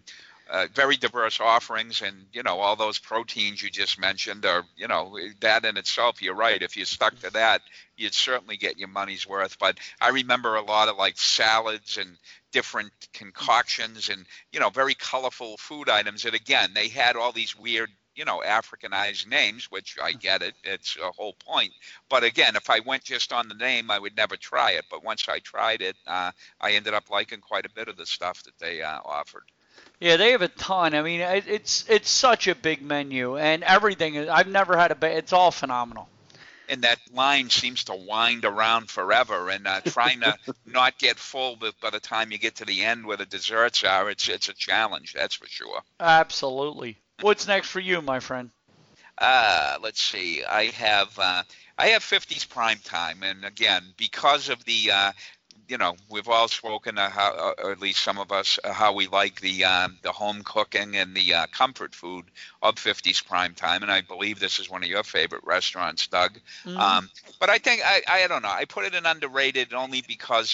offerings, and all those proteins you just mentioned are, that in itself, you're right. If you stuck to that, you'd certainly get your money's worth. But I remember a lot of like salads and different concoctions and very colorful food items. And again, they had all these weird Africanized names, which I get it. It's a whole point. But again, if I went just on the name, I would never try it. But once I tried it, I ended up liking quite a bit of the stuff that they offered. Yeah, they have a ton. I mean, it's such a big menu, and everything. I've never had it's all phenomenal. And that line seems to wind around forever, and trying to not get full by the time you get to the end where the desserts are, it's a challenge, that's for sure. Absolutely. What's next for you, my friend? Let's see. I have 50s prime time, and again, because of the we've all spoken how, or at least some of us, how we like the home cooking and the comfort food of 50s prime time, and I believe this is one of your favorite restaurants, Doug. Mm-hmm. But I think I don't know. I put it in underrated only because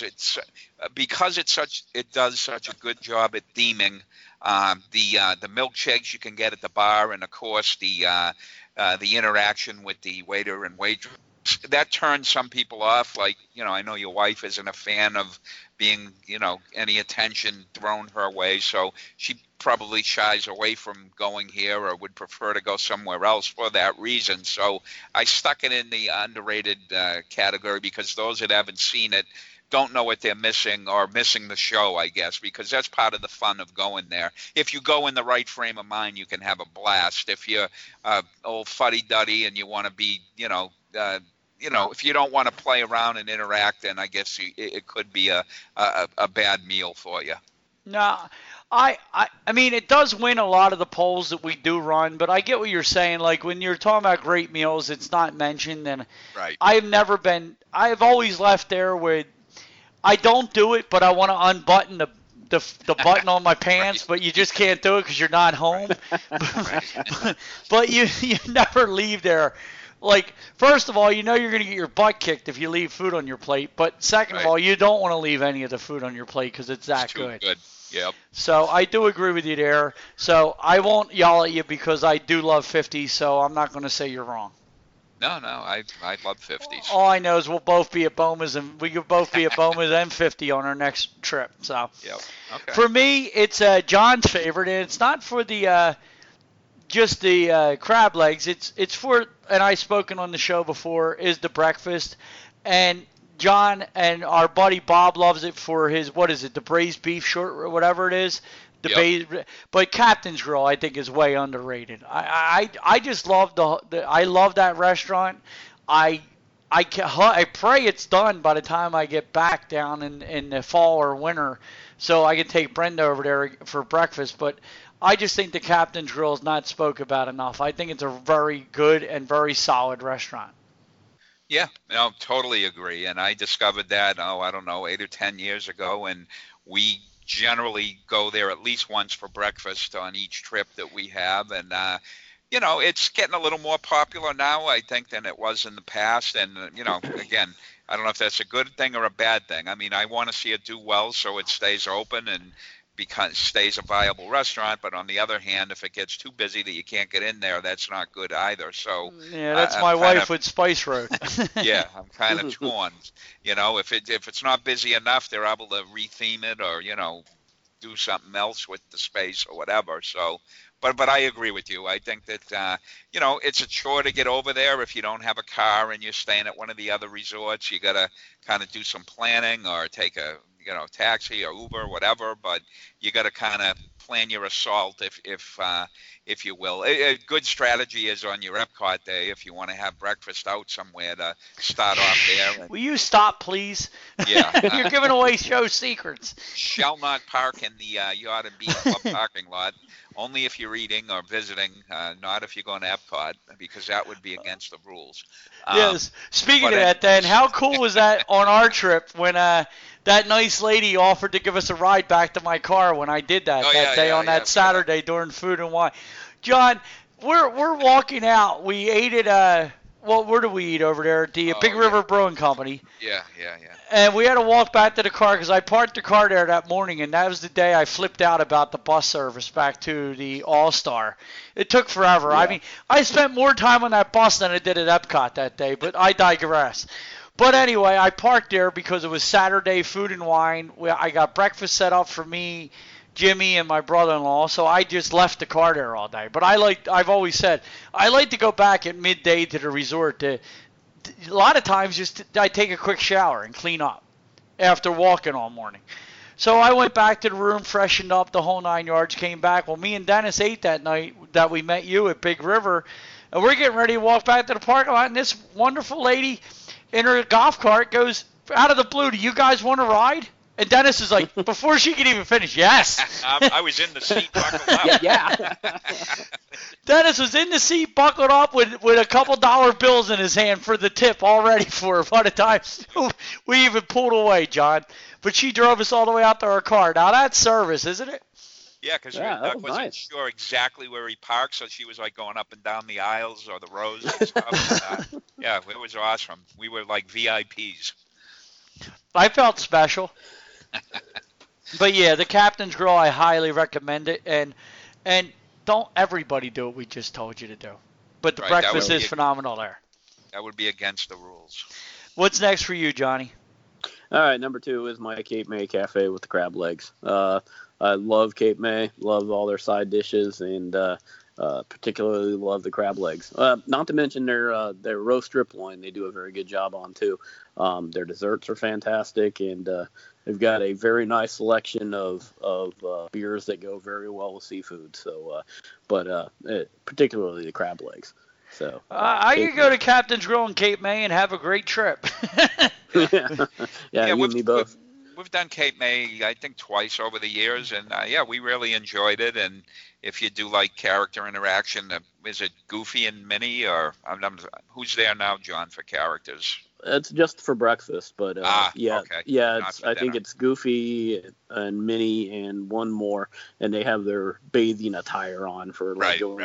it does such a good job at theming the milkshakes you can get at the bar, and of course the interaction with the waiter and waitress. That turns some people off. Like, I know your wife isn't a fan of being, any attention thrown her way. So she probably shies away from going here or would prefer to go somewhere else for that reason. So I stuck it in the underrated category because those that haven't seen it don't know what they're missing, or missing the show, I guess, because that's part of the fun of going there. If you go in the right frame of mind, you can have a blast. If you're old fuddy-duddy and you want to be, if you don't want to play around and interact, then I guess it could be a bad meal for you. No, I mean, it does win a lot of the polls that we do run, but I get what you're saying. Like, when you're talking about great meals, it's not mentioned, and right. I've always left there with, I don't do it, but I want to unbutton the button on my pants, right. But you just can't do it because you're not home. But you never leave there. Like, first of all, you're going to get your butt kicked if you leave food on your plate. But second of all, you don't want to leave any of the food on your plate because it's that good. Good. Yep. So I do agree with you there. So I won't yell at you because I do love 50s, so I'm not going to say you're wrong. No, I love 50s. All I know is we'll both be at Boma's, and we could both be at Boma's and 50 on our next trip. So yep. Okay. For me, it's John's favorite, and it's not for the just the crab legs. It's for, and I've spoken on the show before, is the breakfast. And John and our buddy Bob loves it for his, the braised beef short or whatever it is. But Captain's Grill, I think, is way underrated. I just love I love that restaurant. I I pray it's done by the time I get back down in the fall or winter, so I can take Brenda over there for breakfast. But I just think the Captain's Grill is not spoke about enough. I think it's a very good and very solid restaurant. Yeah, no, totally agree. And I discovered that, I don't know, 8 or 10 years ago, and we generally go there at least once for breakfast on each trip that we have. And it's getting a little more popular now, I think, than it was in the past. And, again, I don't know if that's a good thing or a bad thing. I mean, I want to see it do well so it stays open and stays a viable restaurant. But on the other hand, if it gets too busy that you can't get in there, that's not good either. So yeah, that's my wife with Spice Road. Yeah, I'm kind of torn. If it's not busy enough, they're able to retheme it or, do something else with the space or whatever. So, but I agree with you. I think that, it's a chore to get over there. If you don't have a car and you're staying at one of the other resorts, you got to kind of do some planning or take a, taxi or Uber, whatever. But you got to kind of plan your assault, if you will. A good strategy is on your Epcot day if you want to have breakfast out somewhere to start off there. Will you stop, please? Yeah. You're giving away show secrets. Shall not park in the Yacht and Beach Club parking lot. Only if you're eating or visiting, not if you're going to Epcot, because that would be against the rules. Yes. Speaking of that, then, how cool was that on our trip when that nice lady offered to give us a ride back to my car when I did that on that Saturday during Food and Wine? John, we're walking out. We ate at where do we eat over there? At the Big River Brewing Company. Yeah. And we had to walk back to the car because I parked the car there that morning, and that was the day I flipped out about the bus service back to the All-Star. It took forever. Yeah. I mean, I spent more time on that bus than I did at Epcot that day, but I digress. But anyway, I parked there because it was Saturday Food and Wine. I got breakfast set up for me, Jimmy, and my brother-in-law, so I just left the car there all day. But I've always said, I like to go back at midday to the resort. A lot of times I take a quick shower and clean up after walking all morning. So I went back to the room, freshened up, the whole 9 yards, came back. Well, me and Dennis ate that night that we met you at Big River, and we're getting ready to walk back to the parking lot, and this wonderful lady in her golf cart goes, out of the blue, do you guys want to ride? And Dennis is like, before she could even finish, yes. I was in the seat buckled up. Yeah. Dennis was in the seat buckled up with a couple dollar bills in his hand for the tip all ready for her by the time we even pulled away, John. But she drove us all the way out to our car. Now, that's service, isn't it? Yeah, because Doug wasn't sure exactly where he parked, so she was like going up and down the aisles or the rows and stuff. Yeah, it was awesome. We were like VIPs. I felt special. But yeah, the Captain's Grill, I highly recommend it, and don't everybody do what we just told you to do. But the breakfast is phenomenal there. That would be against the rules. What's next for you, Johnny? All right, number 2 is my Cape May Cafe with the crab legs. I love Cape May, love all their side dishes, and particularly love the crab legs. Not to mention their roast strip loin, they do a very good job on too. Their desserts are fantastic, and they've got a very nice selection of beers that go very well with seafood. So, particularly the crab legs. So I could go to Captain's Grill in Cape May and have a great trip. yeah, you and me both. We've done Cape May, I think, twice over the years, and we really enjoyed it. And if you do like character interaction, is it Goofy and Minnie, or who's there now, John, for characters? It's just for breakfast, but okay. I think it's Goofy and Minnie and one more, and they have their bathing attire on for like going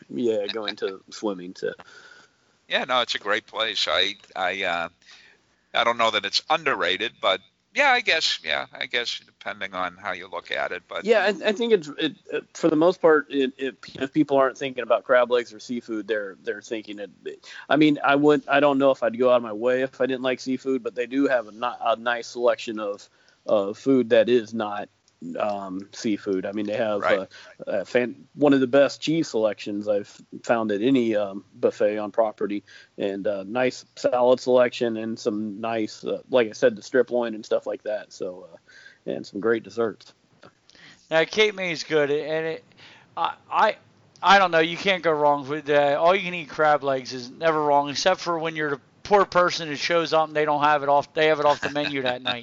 to swimming. So. Yeah, no, it's a great place. I don't know that it's underrated, but. Yeah, I guess depending on how you look at it, but yeah, I think it's for the most part. If people aren't thinking about crab legs or seafood, they're thinking it. I mean, I don't know if I'd go out of my way if I didn't like seafood, but they do have a nice selection of food that is not seafood. I mean, they have one of the best cheese selections I've found at any buffet on property, and nice salad selection and some nice, like I said, the strip loin and stuff like that. So, and some great desserts. Now, Cape May is good, and I don't know. You can't go wrong with all you can eat crab legs is never wrong, except for when you're poor person who shows up and they don't have it off. They have it off the menu that night.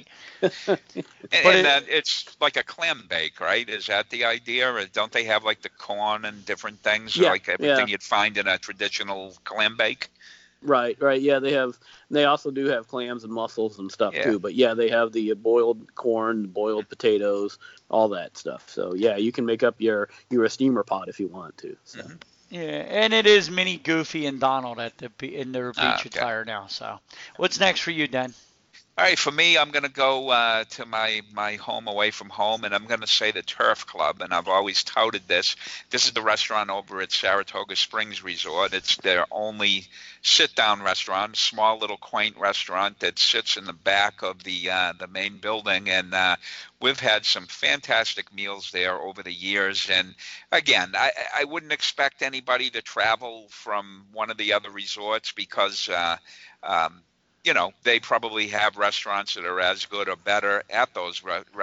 It's like a clam bake, right? Is that the idea? Or don't they have like the corn and different things, like everything you'd find in a traditional clam bake? Right. Yeah, they also do have clams and mussels and stuff too. But yeah, they have the boiled corn, boiled potatoes, all that stuff. So yeah, you can make up your steamer pot if you want to. So. Mm-hmm. Yeah, and it is Minnie, Goofy, and Donald in their beach attire now. So, what's next for you, Dan? All right, for me, I'm going to go to my home away from home, and I'm going to say the Turf Club, and I've always touted this. This is the restaurant over at Saratoga Springs Resort. It's their only sit-down restaurant, small little quaint restaurant that sits in the back of the main building, and we've had some fantastic meals there over the years. And again, I wouldn't expect anybody to travel from one of the other resorts because they probably have restaurants that are as good or better at those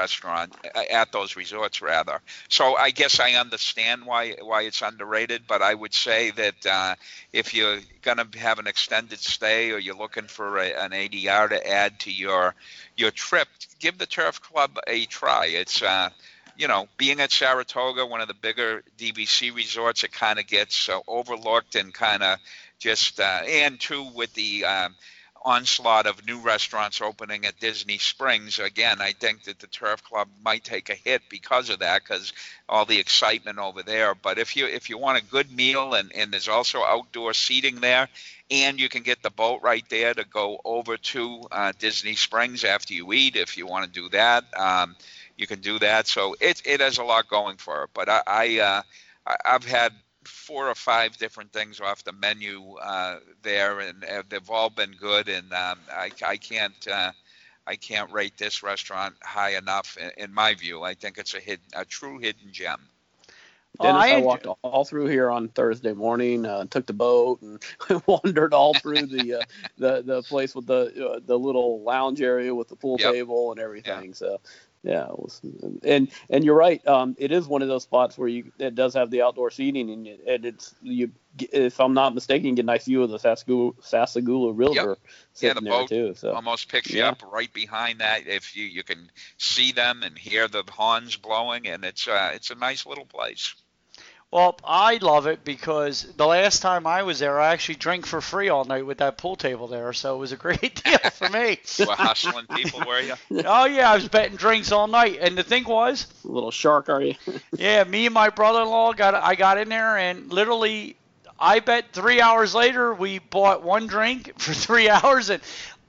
resorts rather. So I guess I understand why it's underrated, but I would say that if you're going to have an extended stay or you're looking for an ADR to add to your trip, give the Turf Club a try. It's being at Saratoga, one of the bigger DVC resorts, it kind of gets overlooked and kind of just and too with the onslaught of new restaurants opening at Disney Springs. Again, I think that the Turf Club might take a hit because of that, because all the excitement over there. But if you want a good meal and there's also outdoor seating there, and you can get the boat right there to go over to Disney Springs after you eat, if you want to do that, you can do that. So it has a lot going for it. But I've had 4 or 5 different things off the menu there, and they've all been good. And I can't rate this restaurant high enough in my view. I think it's a true hidden gem. Dennis, I walked all through here on Thursday morning, took the boat and wandered all through the place with the little lounge area with the pool table and everything. Yeah. So. Yeah, it was, and you're right. It is one of those spots where it does have the outdoor seating, and it's if I'm not mistaken, you get a nice view of the Sassagoula River sitting the there boat too. So almost picks you up right behind that. If you can see them and hear the horns blowing, and it's a nice little place. Well, I love it because the last time I was there, I actually drank for free all night with that pool table there, so it was a great deal for me. You were hustling people, were you? Oh, yeah, I was betting drinks all night, and the thing was... A little shark, are you? Yeah, me and my brother-in-law, I got in there, and literally, I bet 3 hours later, we bought one drink for 3 hours, and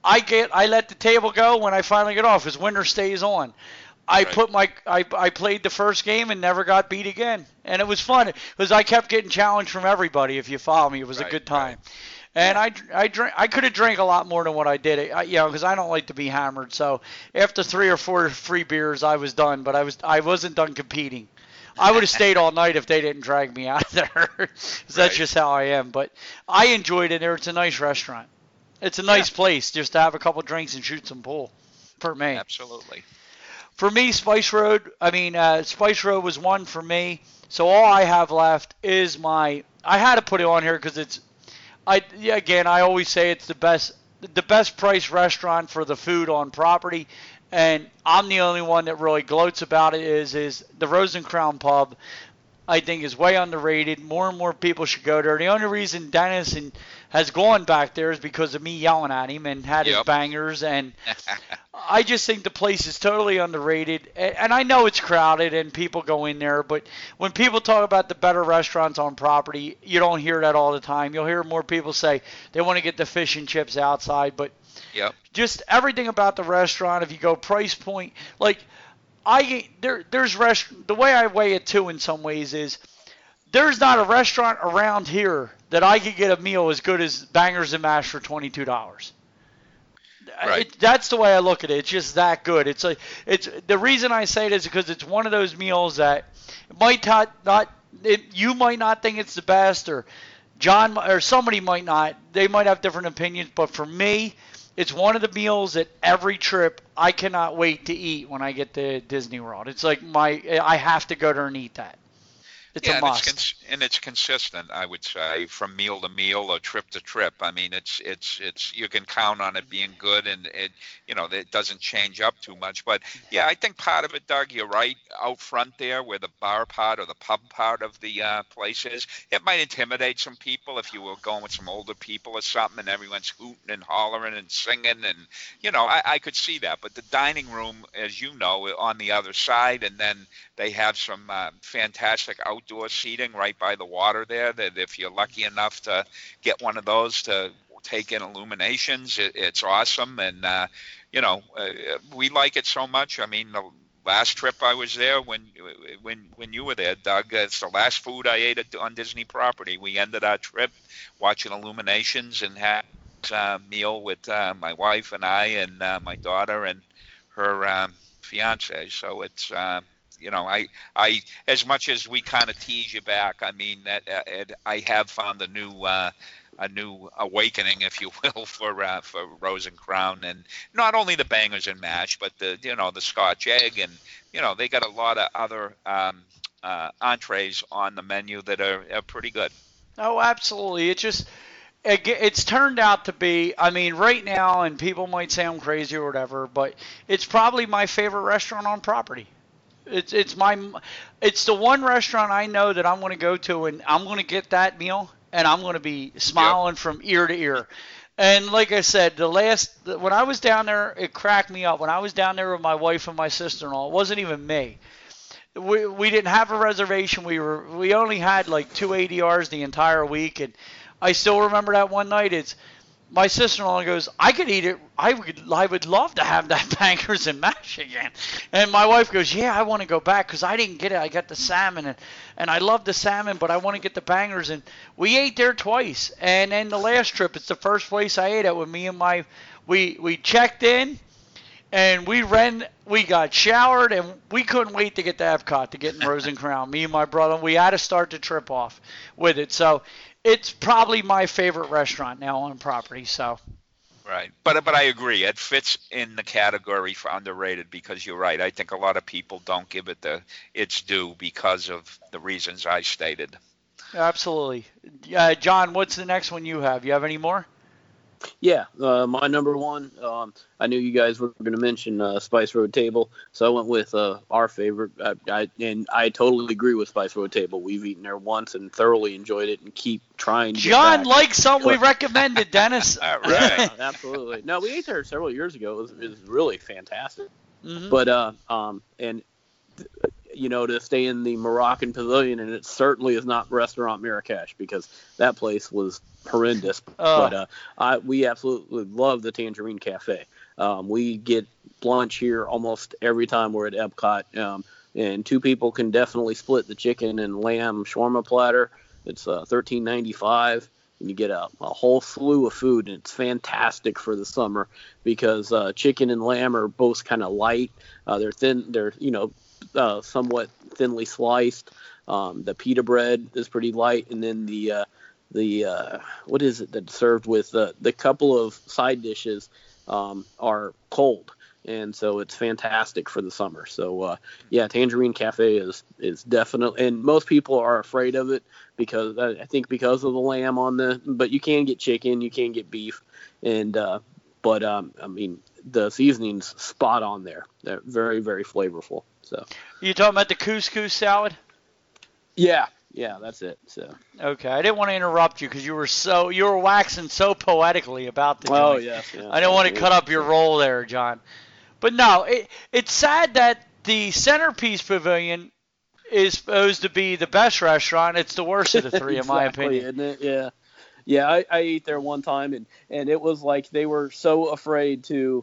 I let the table go when I finally get off, because winter stays on. I played the first game and never got beat again, and it was fun because I kept getting challenged from everybody. If you follow me, it was a good time, and I could have drank a lot more than what I did, because I don't like to be hammered. So after 3 or 4 free beers, I was done, but I wasn't done competing. I would have stayed all night if they didn't drag me out of there. That's just how I am. But I enjoyed it there. It's a nice restaurant. It's a nice place just to have a couple drinks and shoot some pool. For me, absolutely. For me, Spice Road was one for me. So all I have left is I had to put it on here because I always say it's the best price restaurant for the food on property, and I'm the only one that really gloats about it. Is the Rose and Crown Pub? I think is way underrated. More and more people should go there. The only reason Dennis has gone back there is because of me yelling at him and had his bangers. And I just think the place is totally underrated. And I know it's crowded and people go in there, but when people talk about the better restaurants on property, you don't hear that all the time. You'll hear more people say they want to get the fish and chips outside, but just everything about the restaurant, if you go price point, like the way I weigh it too in some ways is there's not a restaurant around here that I could get a meal as good as Bangers and Mash for $22. Right. That's the way I look at it. It's just that good. It's the reason I say it is because it's one of those meals that you might not think it's the best, or John or somebody might not. They might have different opinions, but for me, it's one of the meals that every trip I cannot wait to eat when I get to Disney World. It's like I have to go there and eat that. It's a must. It's consistent, I would say, from meal to meal or trip to trip. I mean, it's you can count on it being good, and it doesn't change up too much. But yeah, I think part of it, Doug, you're right. Out front there, where the bar part or the pub part of the place is, it might intimidate some people if you were going with some older people or something, and everyone's hooting and hollering and singing, and I could see that. But the dining room, as you know, on the other side, and then they have some fantastic outdoor seating right by the water there, that if you're lucky enough to get one of those to take in illuminations, it's awesome. And we like it so much. I mean, the last trip I was there, when you were there, Doug, it's the last food I ate on Disney property. We ended our trip watching illuminations and had a meal with my wife and I and my daughter and her fiance. So it's I as much as we kind of tease you back, I mean that I have found a new awakening, if you will, for Rose and Crown, and not only the bangers and mash, but the Scotch egg, and they got a lot of other entrees on the menu that are pretty good. Oh, absolutely. It's turned out to be, I mean, right now, and people might say I'm crazy or whatever, but it's probably my favorite restaurant on property. It's the one restaurant I know that I'm going to go to, and I'm going to get that meal, and I'm going to be smiling from ear to ear. And like I said, when I was down there, it cracked me up. When I was down there with my wife and my sister-in-law, it wasn't even me. We didn't have a reservation. We only had like 2 ADRs the entire week, and I still remember that one night. My sister-in-law goes, I could eat it. I would love to have that bangers and mash again. And my wife goes, yeah, I want to go back because I didn't get it. I got the salmon, and I love the salmon, but I want to get the bangers. And we ate there twice. And then the last trip, it's the first place I ate at with me and we checked in, and we got showered, and we couldn't wait to get to Epcot to get in Rose and Crown. Me and my brother, we had to start the trip off with it. So it's probably my favorite restaurant now on property. So, right, but I agree. It fits in the category for underrated because you're right. I think a lot of people don't give it its due because of the reasons I stated. Absolutely, John. What's the next one you have? You have any more? Yeah, my number one, I knew you guys were going to mention Spice Road Table, so I went with our favorite, and I totally agree with Spice Road Table. We've eaten there once and thoroughly enjoyed it and keep trying to John likes something we recommended, Dennis. Right. Yeah, absolutely. No, we ate there several years ago. It was really fantastic. Mm-hmm. But, to stay in the Moroccan Pavilion, and it certainly is not Restaurant Marrakesh because that place was horrendous. But we absolutely love the Tangerine Cafe. We get lunch here almost every time we're at Epcot, and 2 people can definitely split the chicken and lamb shawarma platter. It's $13.95, and you get a whole slew of food, and it's fantastic for the summer because chicken and lamb are both kind of light. They're thin. They're somewhat thinly sliced. The pita bread is pretty light, and then the what is it that's served with the couple of side dishes are cold, and so it's fantastic for the summer. So Tangerine Cafe is definitely, and most people are afraid of it because I think because of the lamb but you can get chicken, you can get beef, and I mean the seasoning's spot on there. They're very, very flavorful. So you talking about the couscous salad? Yeah, that's it. So okay, I didn't want to interrupt you because you were waxing so poetically about the joint. Oh yes, yeah. I didn't want to cut up your roll there, John. But no, it's sad that the Centerpiece Pavilion is supposed to be the best restaurant. It's the worst of the three, in my opinion. Isn't it? Yeah. I ate there one time, and it was like they were so afraid to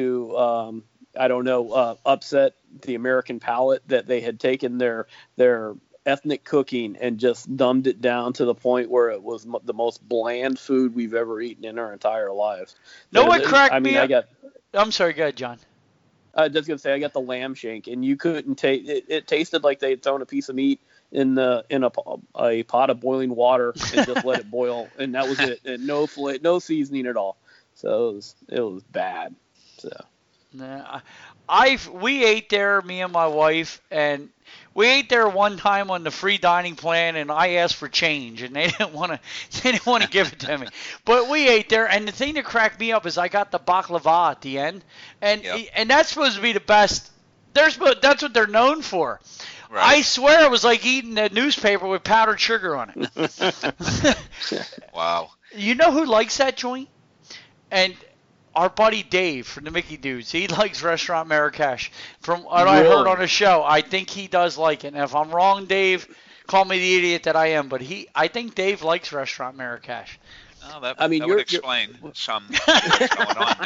upset the American palate that they had taken their ethnic cooking and just dumbed it down to the point where it was the most bland food we've ever eaten in our entire lives. What cracked me up? I'm sorry, go ahead, John. I was just gonna say I got the lamb shank, and you couldn't taste it. It tasted like they had thrown a piece of meat in a pot of boiling water and just let it boil, and that was it. And no seasoning at all. So it was bad. So Nah, we ate there, me and my wife, and we ate there one time on the free dining plan, and I asked for change, and they didn't want to give it to me. But we ate there, and the thing that cracked me up is I got the baklava at the end, and that's supposed to be the best. That's what they're known for. Right. I swear it was like eating a newspaper with powdered sugar on it. Wow. You know who likes that joint? And our buddy Dave from the Mickey Dudes, he likes Restaurant Marrakesh. From what I heard on the show, I think he does like it. And if I'm wrong, Dave, call me the idiot that I am. But I think Dave likes Restaurant Marrakesh. Oh, that would explain some what's going on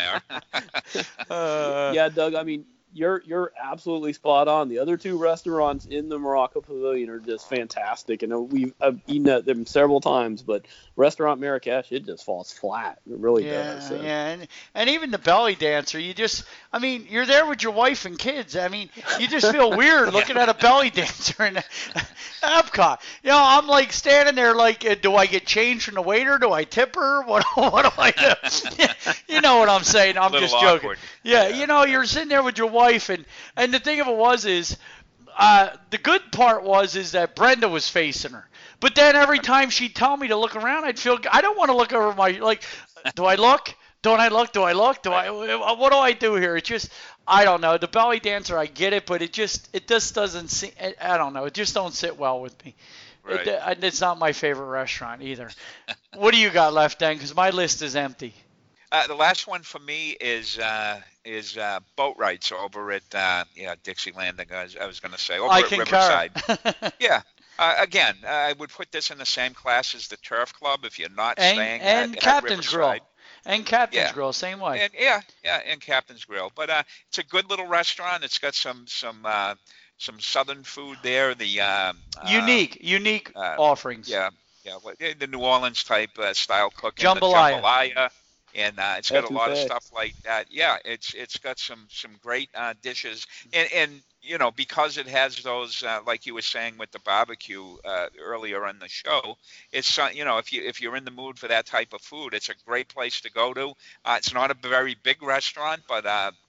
there. Yeah, Doug, I mean, you're absolutely spot on. The other two restaurants in the Morocco Pavilion are just fantastic, and I've eaten at them several times. But Restaurant Marrakesh, it just falls flat. It really does. So. Yeah, and even the belly dancer, you're there with your wife and kids. I mean, you just feel weird looking at a belly dancer in Epcot. I'm like standing there like, do I get change from the waiter? Do I tip her? What do I do? You know what I'm saying? I'm just joking. Awkward. Yeah, you're sitting there with your wife, and the thing of it is the good part is that Brenda was facing her. But then every time she'd tell me to look around, I don't want to look over do I look? Don't I look? Do I look? What do I do here? It's just, I don't know. The belly dancer, I get it, but it just doesn't seem, I don't know. It just don't sit well with me. Right. It's not my favorite restaurant either. What do you got left, then? Because my list is empty. The last one for me is boat rides over at Dixieland. I was going to say over at Riverside. Yeah. Again, I would put this in the same class as the Turf Club if you're not staying at Captain's Riverside. Grill. And Captain's Grill, same way. And Captain's Grill. But it's a good little restaurant. It's got some southern food there. The unique offerings. Yeah, the New Orleans type style cooking. Jambalaya. The jambalaya. And it's got a lot of stuff like that. Yeah, it's got some great dishes, and because it has those like you were saying with the barbecue earlier in the show, it's if you're in the mood for that type of food, it's a great place to go to. It's not a very big restaurant, but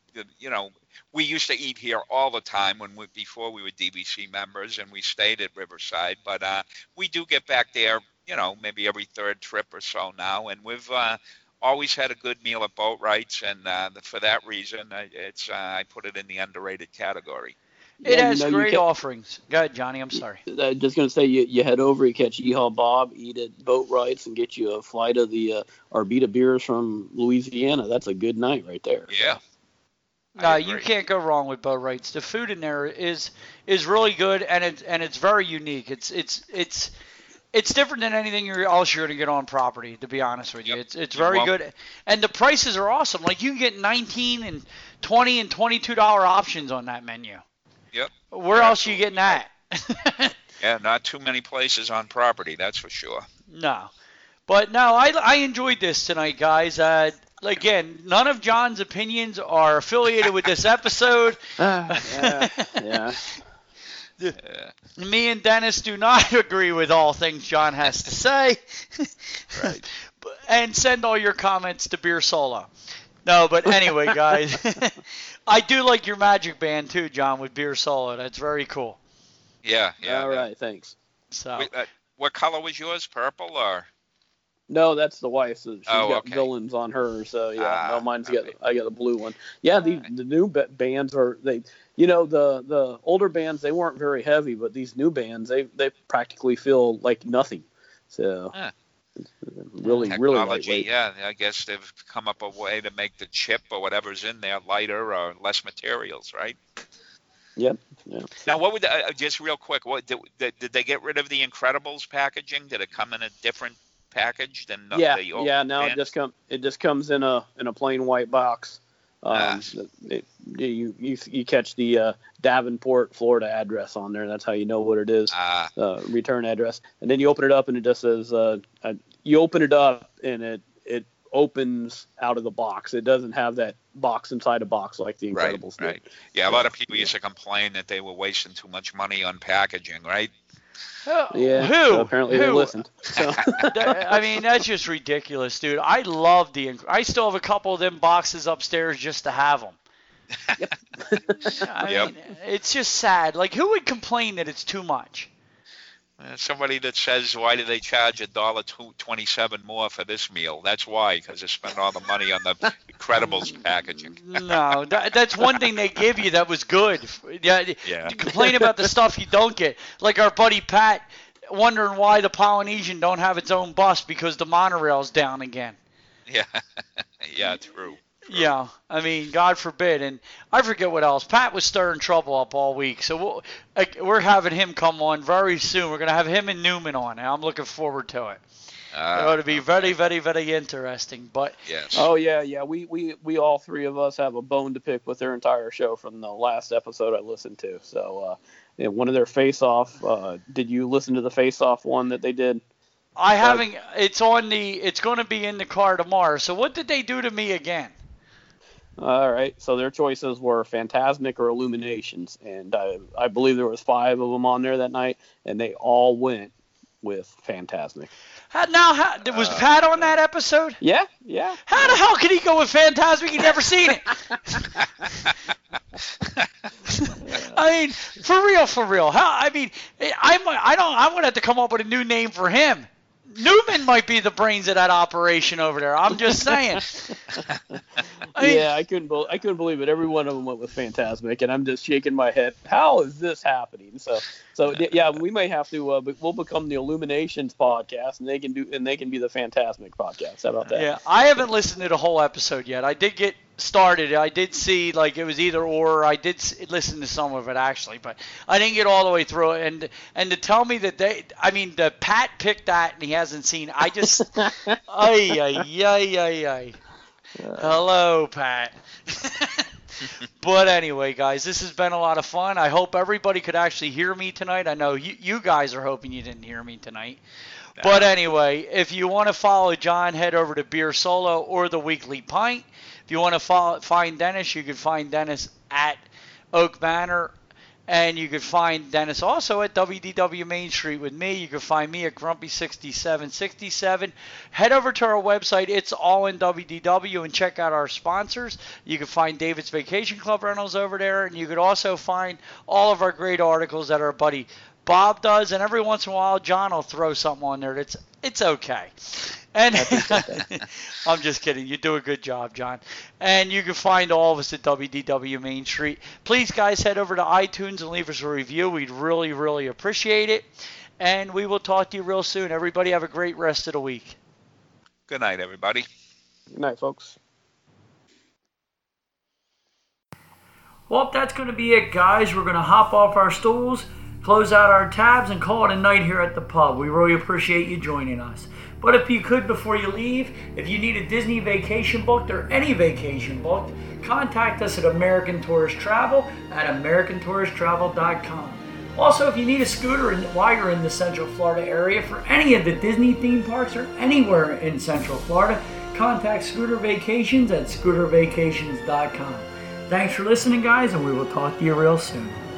we used to eat here all the time before we were DBC members, and we stayed at Riverside. But we do get back there, maybe every third trip or so now, and we've always had a good meal at Boatwright's, and for that reason, I put it in the underrated category. It has great offerings. Go ahead, Johnny. I'm sorry. Just going to say, you head over, you catch Yeehaw Bob, eat at Boatwright's, and get you a flight of the Arbita beers from Louisiana. That's a good night right there. Yeah. No, you can't go wrong with Boatwright's. The food in there is really good, and it's very unique. It's different than anything else you're going to get on property, to be honest with you. It's very good. And the prices are awesome. Like, you can get $19 and $20 and $22 options on that menu. Yep. Where else are you getting that? Yeah, not too many places on property, that's for sure. No. But, no, I enjoyed this tonight, guys. Again, none of John's opinions are affiliated with this episode. Yeah. Me and Dennis do not agree with all things John has to say. Right. And send all your comments to Beer Solo. No, but anyway, guys, I do like your Magic Band too, John, with Beer Solo. That's very cool. Yeah. All right, thanks. So, what color was yours? Purple or? No, that's the wife. So she's got villains on her. So I got a blue one. Yeah, the new bands are the older bands, they weren't very heavy, but these new bands they practically feel like nothing. So really lightweight. Yeah, I guess they've come up a way to make the chip or whatever's in there lighter or less materials, right? Yep. Yeah. Now, what would just real quick? What did they get rid of the Incredibles packaging? Did it come in a different package than the old now bands? it just comes in a plain white box. You catch the Davenport, Florida address on there. That's how you know what it is. Return address, and then you open it up and it just says you open it up and it opens out of the box. It doesn't have that box inside a box like the Incredibles did. Right. Yeah, a lot of people used to complain that they were wasting too much money on packaging, right? Yeah. Who? Apparently they listened. So. I mean, that's just ridiculous, dude. I love I still have a couple of them boxes upstairs just to have them. I mean, it's just sad. Like, who would complain that it's too much? Somebody that says, why do they charge $1.27 more for this meal? That's why, because they spent all the money on the Incredibles packaging. No, that's one thing they give you that was good. Yeah. Complain about the stuff you don't get. Like our buddy Pat wondering why the Polynesian don't have its own bus because the monorail's down again. Yeah, yeah, true. Yeah, I mean, God forbid. And I forget what else. Pat was stirring trouble up all week. So we're having him come on very soon. We're going to have him and Newman on. And I'm looking forward to it. It ought to be very, very, very interesting. But yes. Oh, yeah. We all three of us have a bone to pick with their entire show from the last episode I listened to. So one of their face-off, did you listen to the face-off one that they did? I haven't. It's going to be in the car tomorrow. So what did they do to me again? All right, so their choices were Fantasmic or Illuminations, and I believe there was 5 of them on there that night, and they all went with Fantasmic. Was Pat on that episode? Yeah. How the hell could he go with Fantasmic? He'd never seen it. I mean, for real. I'm going to have to come up with a new name for him. Newman might be the brains of that operation over there. I'm just saying. I couldn't believe it. Every one of them went with Fantasmic, and I'm just shaking my head. How is this happening? So yeah, we may have to. We'll become the Illuminations podcast, and they can be the Fantasmic podcast. How about that? Yeah, I haven't listened to the whole episode yet. I did get started. I did see like it was either or. I did listen to some of it actually, but I didn't get all the way through it. And to tell me that the Pat picked that and he hasn't seen. I just ay. Hello, Pat. But anyway, guys, this has been a lot of fun. I hope everybody could actually hear me tonight. I know you guys are hoping you didn't hear me tonight. But anyway, if you want to follow John, head over to Beer Solo or The Weekly Pint. If you want to find Dennis, you can find Dennis at Oak Manor. And you can find Dennis also at WDW Main Street with me. You can find me at Grumpy6767. Head over to our website, It's All in WDW, and check out our sponsors. You can find David's Vacation Club Rentals over there, and you could also find all of our great articles that our buddy Bob does. And every once in a while, John will throw something on there that's okay. And I'm just kidding. You do a good job, John. And you can find all of us at WDW Main Street. Please, guys, head over to iTunes and leave us a review. We'd really, really appreciate it. And we will talk to you real soon. Everybody have a great rest of the week. Good night, everybody. Good night, folks. Well, that's going to be it, guys. We're going to hop off our stools, close out our tabs, and call it a night here at the pub. We really appreciate you joining us. But if you could, before you leave, if you need a Disney vacation booked or any vacation booked, contact us at American Tourist Travel at AmericanTouristTravel.com. Also, if you need a scooter while you're in the Central Florida area for any of the Disney theme parks or anywhere in Central Florida, contact Scooter Vacations at ScooterVacations.com. Thanks for listening, guys, and we will talk to you real soon.